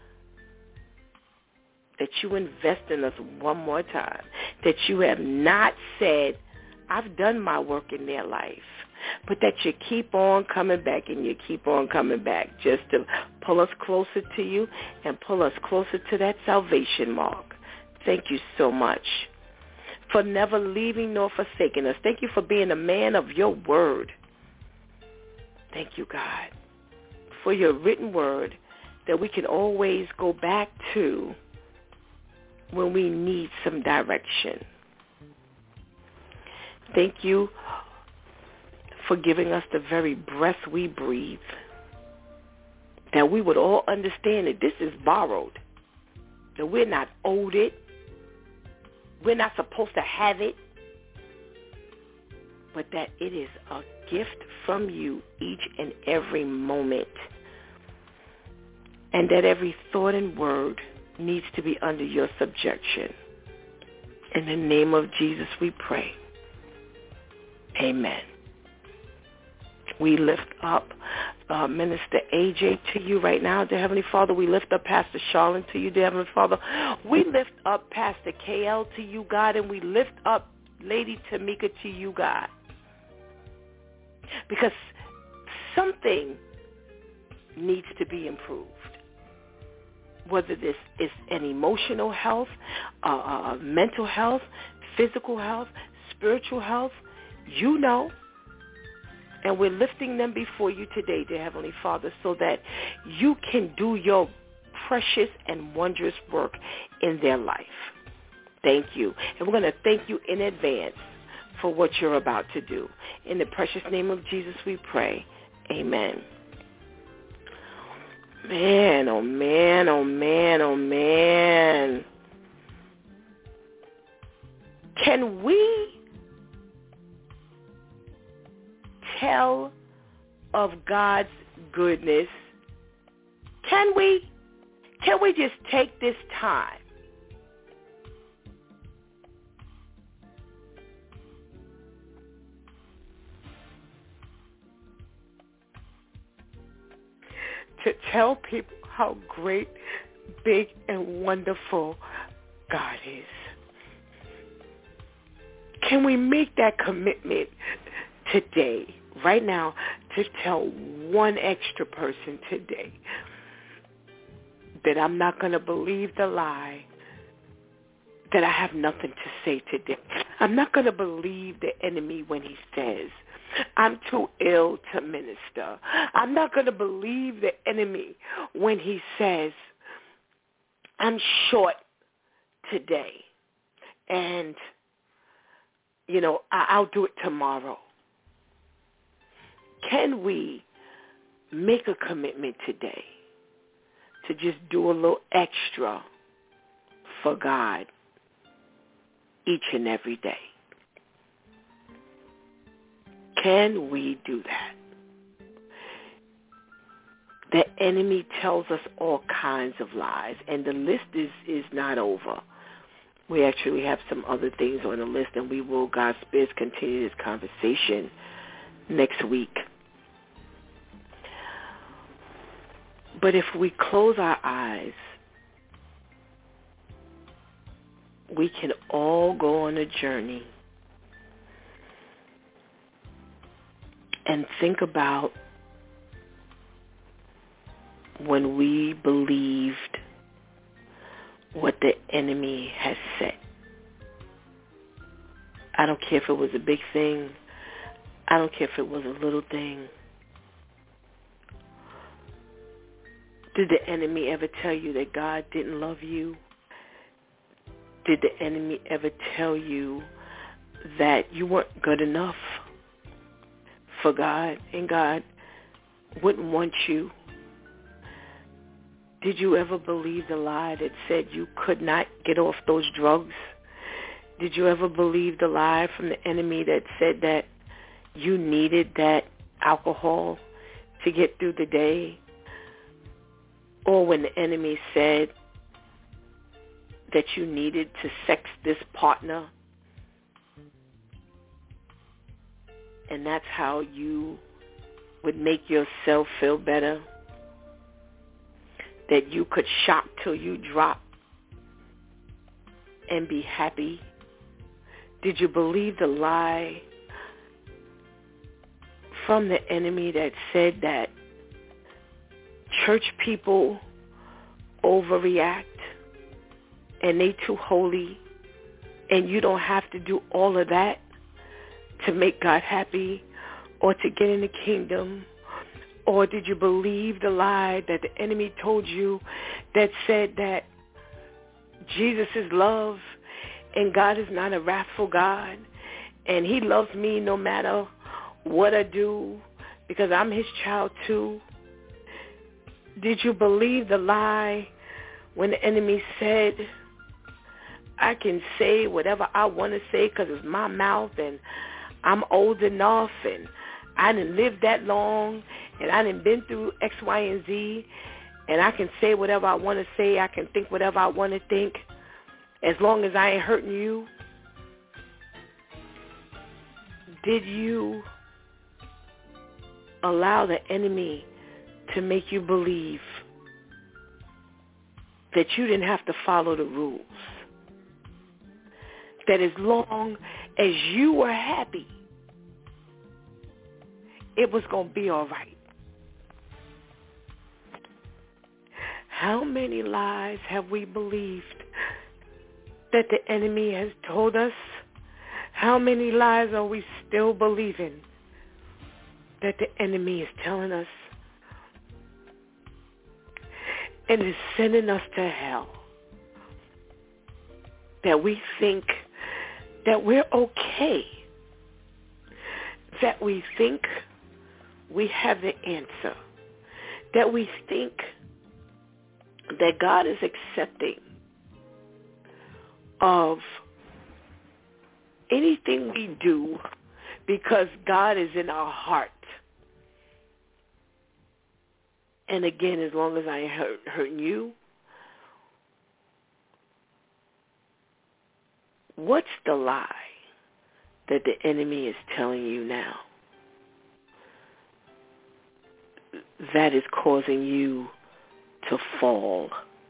that you invest in us one more time, that you have not said, I've done my work in their life, but that you keep on coming back and you keep on coming back just to pull us closer to you and pull us closer to that salvation mark. Thank you so much for never leaving nor forsaking us. Thank you for being a man of your word. Thank you, God, for your written word that we can always go back to when we need some direction. Thank you for giving us the very breath we breathe, that we would all understand that this is borrowed, that we're not owed it, we're not supposed to have it, but that it is a gift from you each and every moment, and that every thought and word needs to be under your subjection. In the name of Jesus we pray. Amen. We lift up Minister AJ to you right now, dear Heavenly Father. We lift up Pastor Charlene to you, dear Heavenly Father. We lift up Pastor KL to you, God, and we lift up Lady Tamika to you, God. Because something needs to be improved. Whether this is an emotional health, mental health, physical health, spiritual health, you know. And we're lifting them before you today, dear Heavenly Father, so that you can do your precious and wondrous work in their life. Thank you. And we're going to thank you in advance for what you're about to do. In the precious name of Jesus we pray. Amen. Man, oh man, oh man, oh man. Can we tell of God's goodness? Can we? Can we just take this time to tell people how great, big, and wonderful God is? Can we make that commitment today, right now, to tell one extra person today that I'm not going to believe the lie that I have nothing to say today? I'm not going to believe the enemy when he says, I'm too ill to minister. I'm not going to believe the enemy when he says, I'm short today and, I'll do it tomorrow. Can we make a commitment today to just do a little extra for God each and every day? Can we do that? The enemy tells us all kinds of lies, and the list is not over. We actually have some other things on the list, and we will, God spares, continue this conversation next week. But if we close our eyes, we can all go on a journey and think about when we believed what the enemy has said. I don't care if it was a big thing. I don't care if it was a little thing. Did the enemy ever tell you that God didn't love you? Did the enemy ever tell you that you weren't good enough for God and God wouldn't want you? Did you ever believe the lie that said you could not get off those drugs? Did you ever believe the lie from the enemy that said that you needed that alcohol to get through the day? Or when the enemy said that you needed to sex this partner, and that's how you would make yourself feel better? That you could shop till you drop and be happy? Did you believe the lie from the enemy that said that church people overreact and they too holy and you don't have to do all of that to make God happy or to get in the kingdom? Or did you believe the lie that the enemy told you that said that Jesus is love and God is not a wrathful God and he loves me no matter what I do because I'm his child too? Did you believe the lie when the enemy said, I can say whatever I want to say because it's my mouth and I'm old enough and I didn't live that long and I didn't been through X, Y, and Z and I can say whatever I want to say, I can think whatever I want to think as long as I ain't hurting you? Did you allow the enemy to make you believe that you didn't have to follow the rules? That as long as you were happy, it was going to be all right? How many lies have we believed that the enemy has told us? How many lies are we still believing that the enemy is telling us? And is sending us to hell. That we think that we're okay. That we think we have the answer. That we think that God is accepting of anything we do because God is in our heart. And again, as long as I ain't hurting you, what's the lie that the enemy is telling you now that is causing you to fall?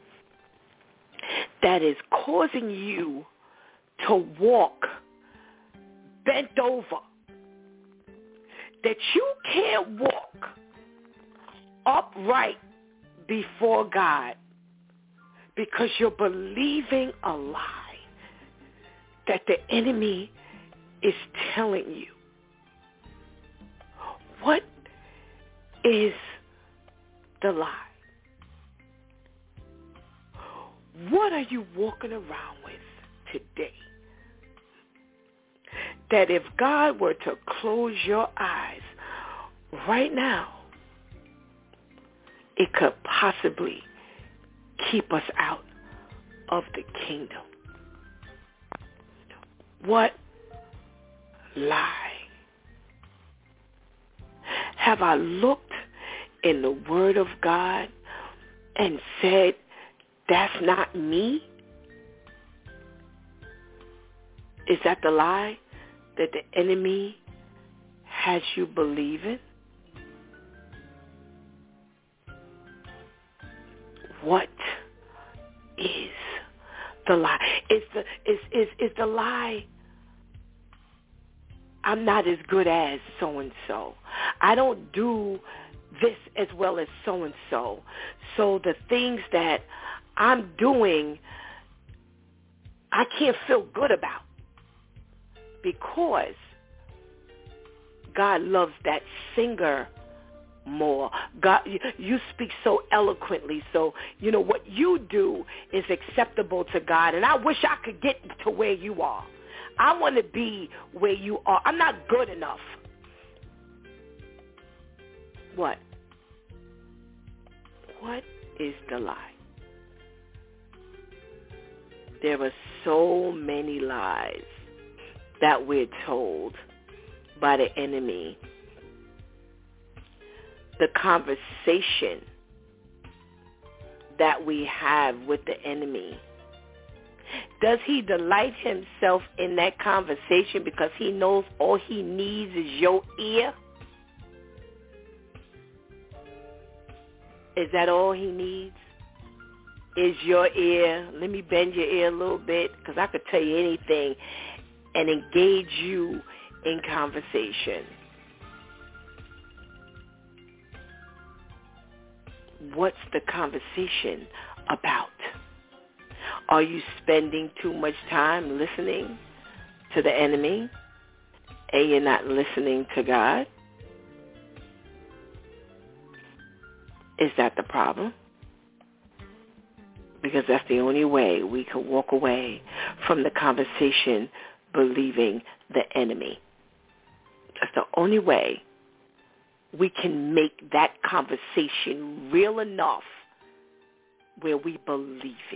That is causing you to walk bent over. That you can't walk upright before God because you're believing a lie that the enemy is telling you. What is the lie? What are you walking around with today? That if God were to close your eyes right now, it could possibly keep us out of the kingdom. What lie? Have I looked in the Word of God and said, that's not me? Is that the lie that the enemy has you believing? What is the lie? Is the lie, I'm not as good as so-and-so. I don't do this as well as so-and-so. So the things that I'm doing, I can't feel good about because God loves that singer more. God, you speak so eloquently, so what you do is acceptable to God, and I wish I could get to where you are. I want to be where you are. I'm not good enough. What is the lie? There are so many lies that we're told by the enemy. The conversation that we have with the enemy, does he delight himself in that conversation because he knows all he needs is your ear? Is that all he needs? Is your ear? Let me bend your ear a little bit because I could tell you anything and engage you in conversation. What's the conversation about? Are you spending too much time listening to the enemy and you're not listening to God? Is that the problem? Because that's the only way we can walk away from the conversation believing the enemy. That's the only way we can make that conversation real enough where we believe it.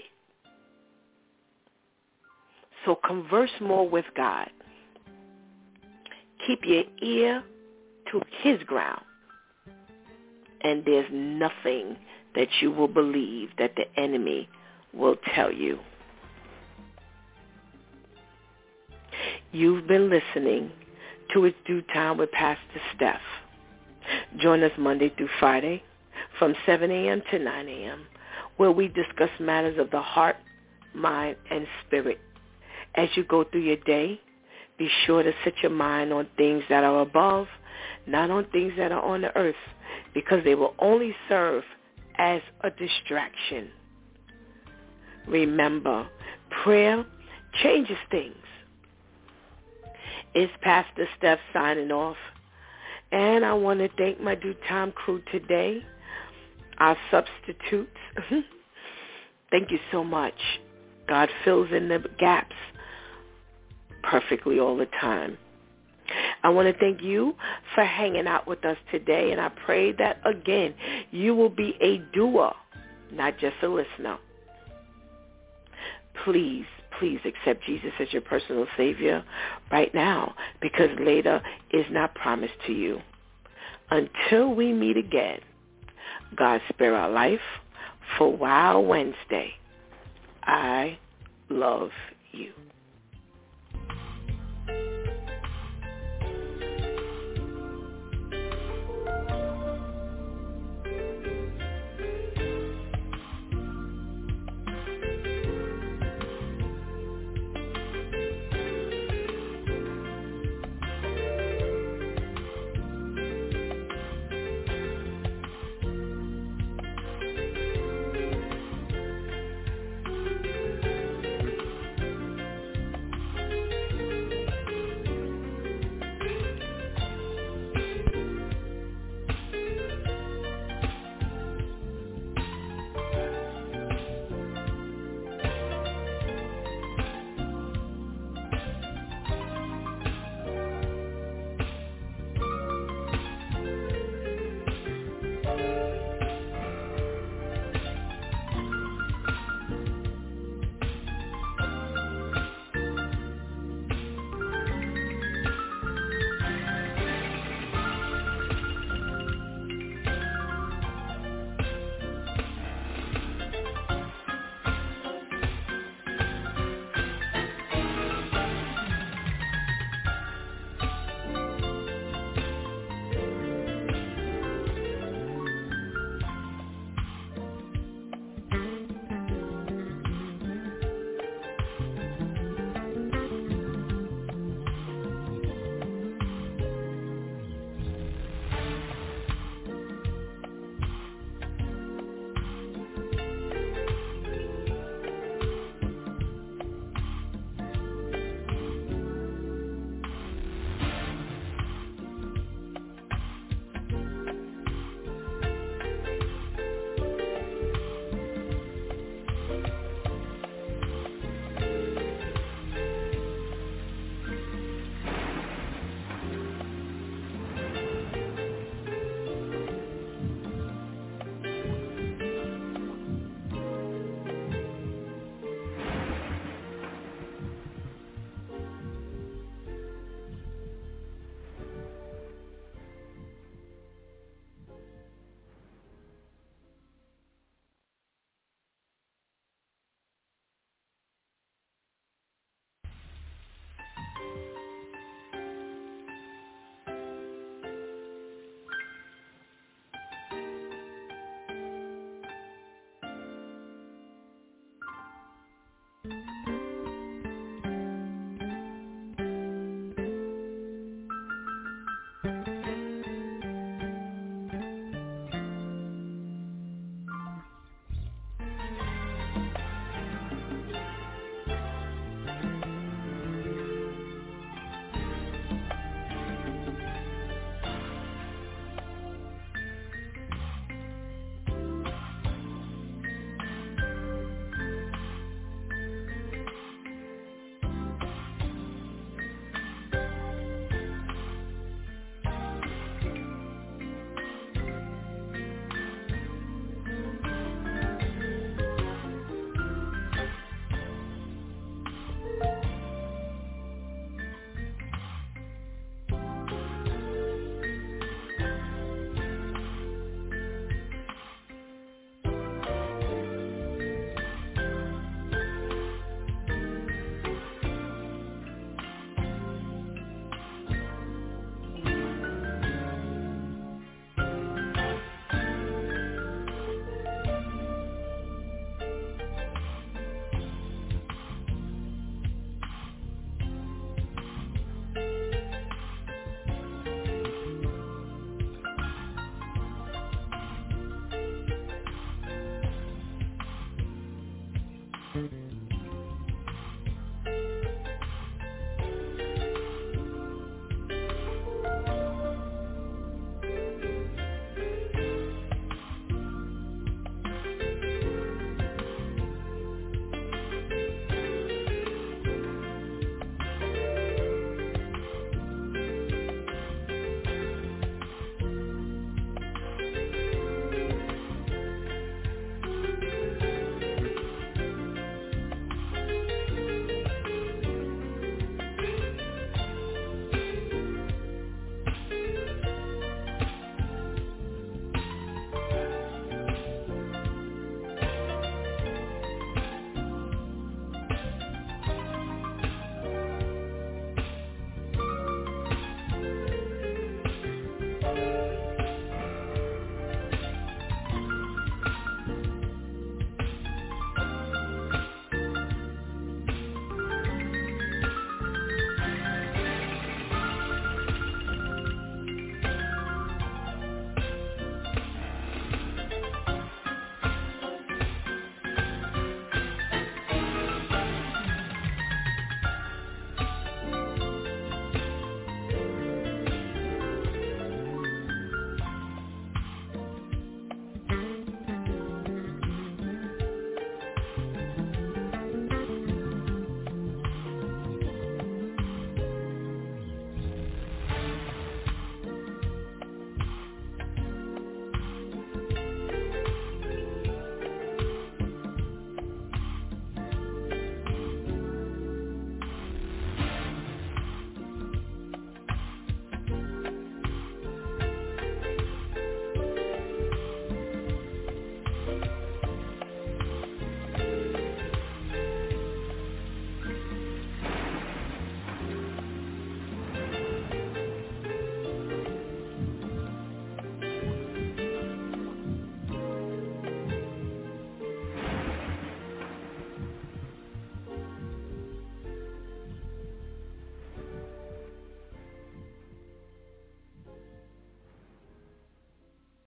So converse more with God. Keep your ear to his ground. And there's nothing that you will believe that the enemy will tell you. You've been listening to It's Due Time with Pastor Steph. Join us Monday through Friday from 7 a.m. to 9 a.m. where we discuss matters of the heart, mind, and spirit. As you go through your day, be sure to set your mind on things that are above, not on things that are on the earth, because they will only serve as a distraction. Remember, prayer changes things. It's Pastor Steph signing off. And I want to thank my Due Time crew today, our substitutes. Thank you so much. God fills in the gaps perfectly all the time. I want to thank you for hanging out with us today, and I pray that, again, you will be a doer not just a listener. Please accept Jesus as your personal Savior right now, because later is not promised to you. Until we meet again, God spare our life for Wow Wednesday. I love you.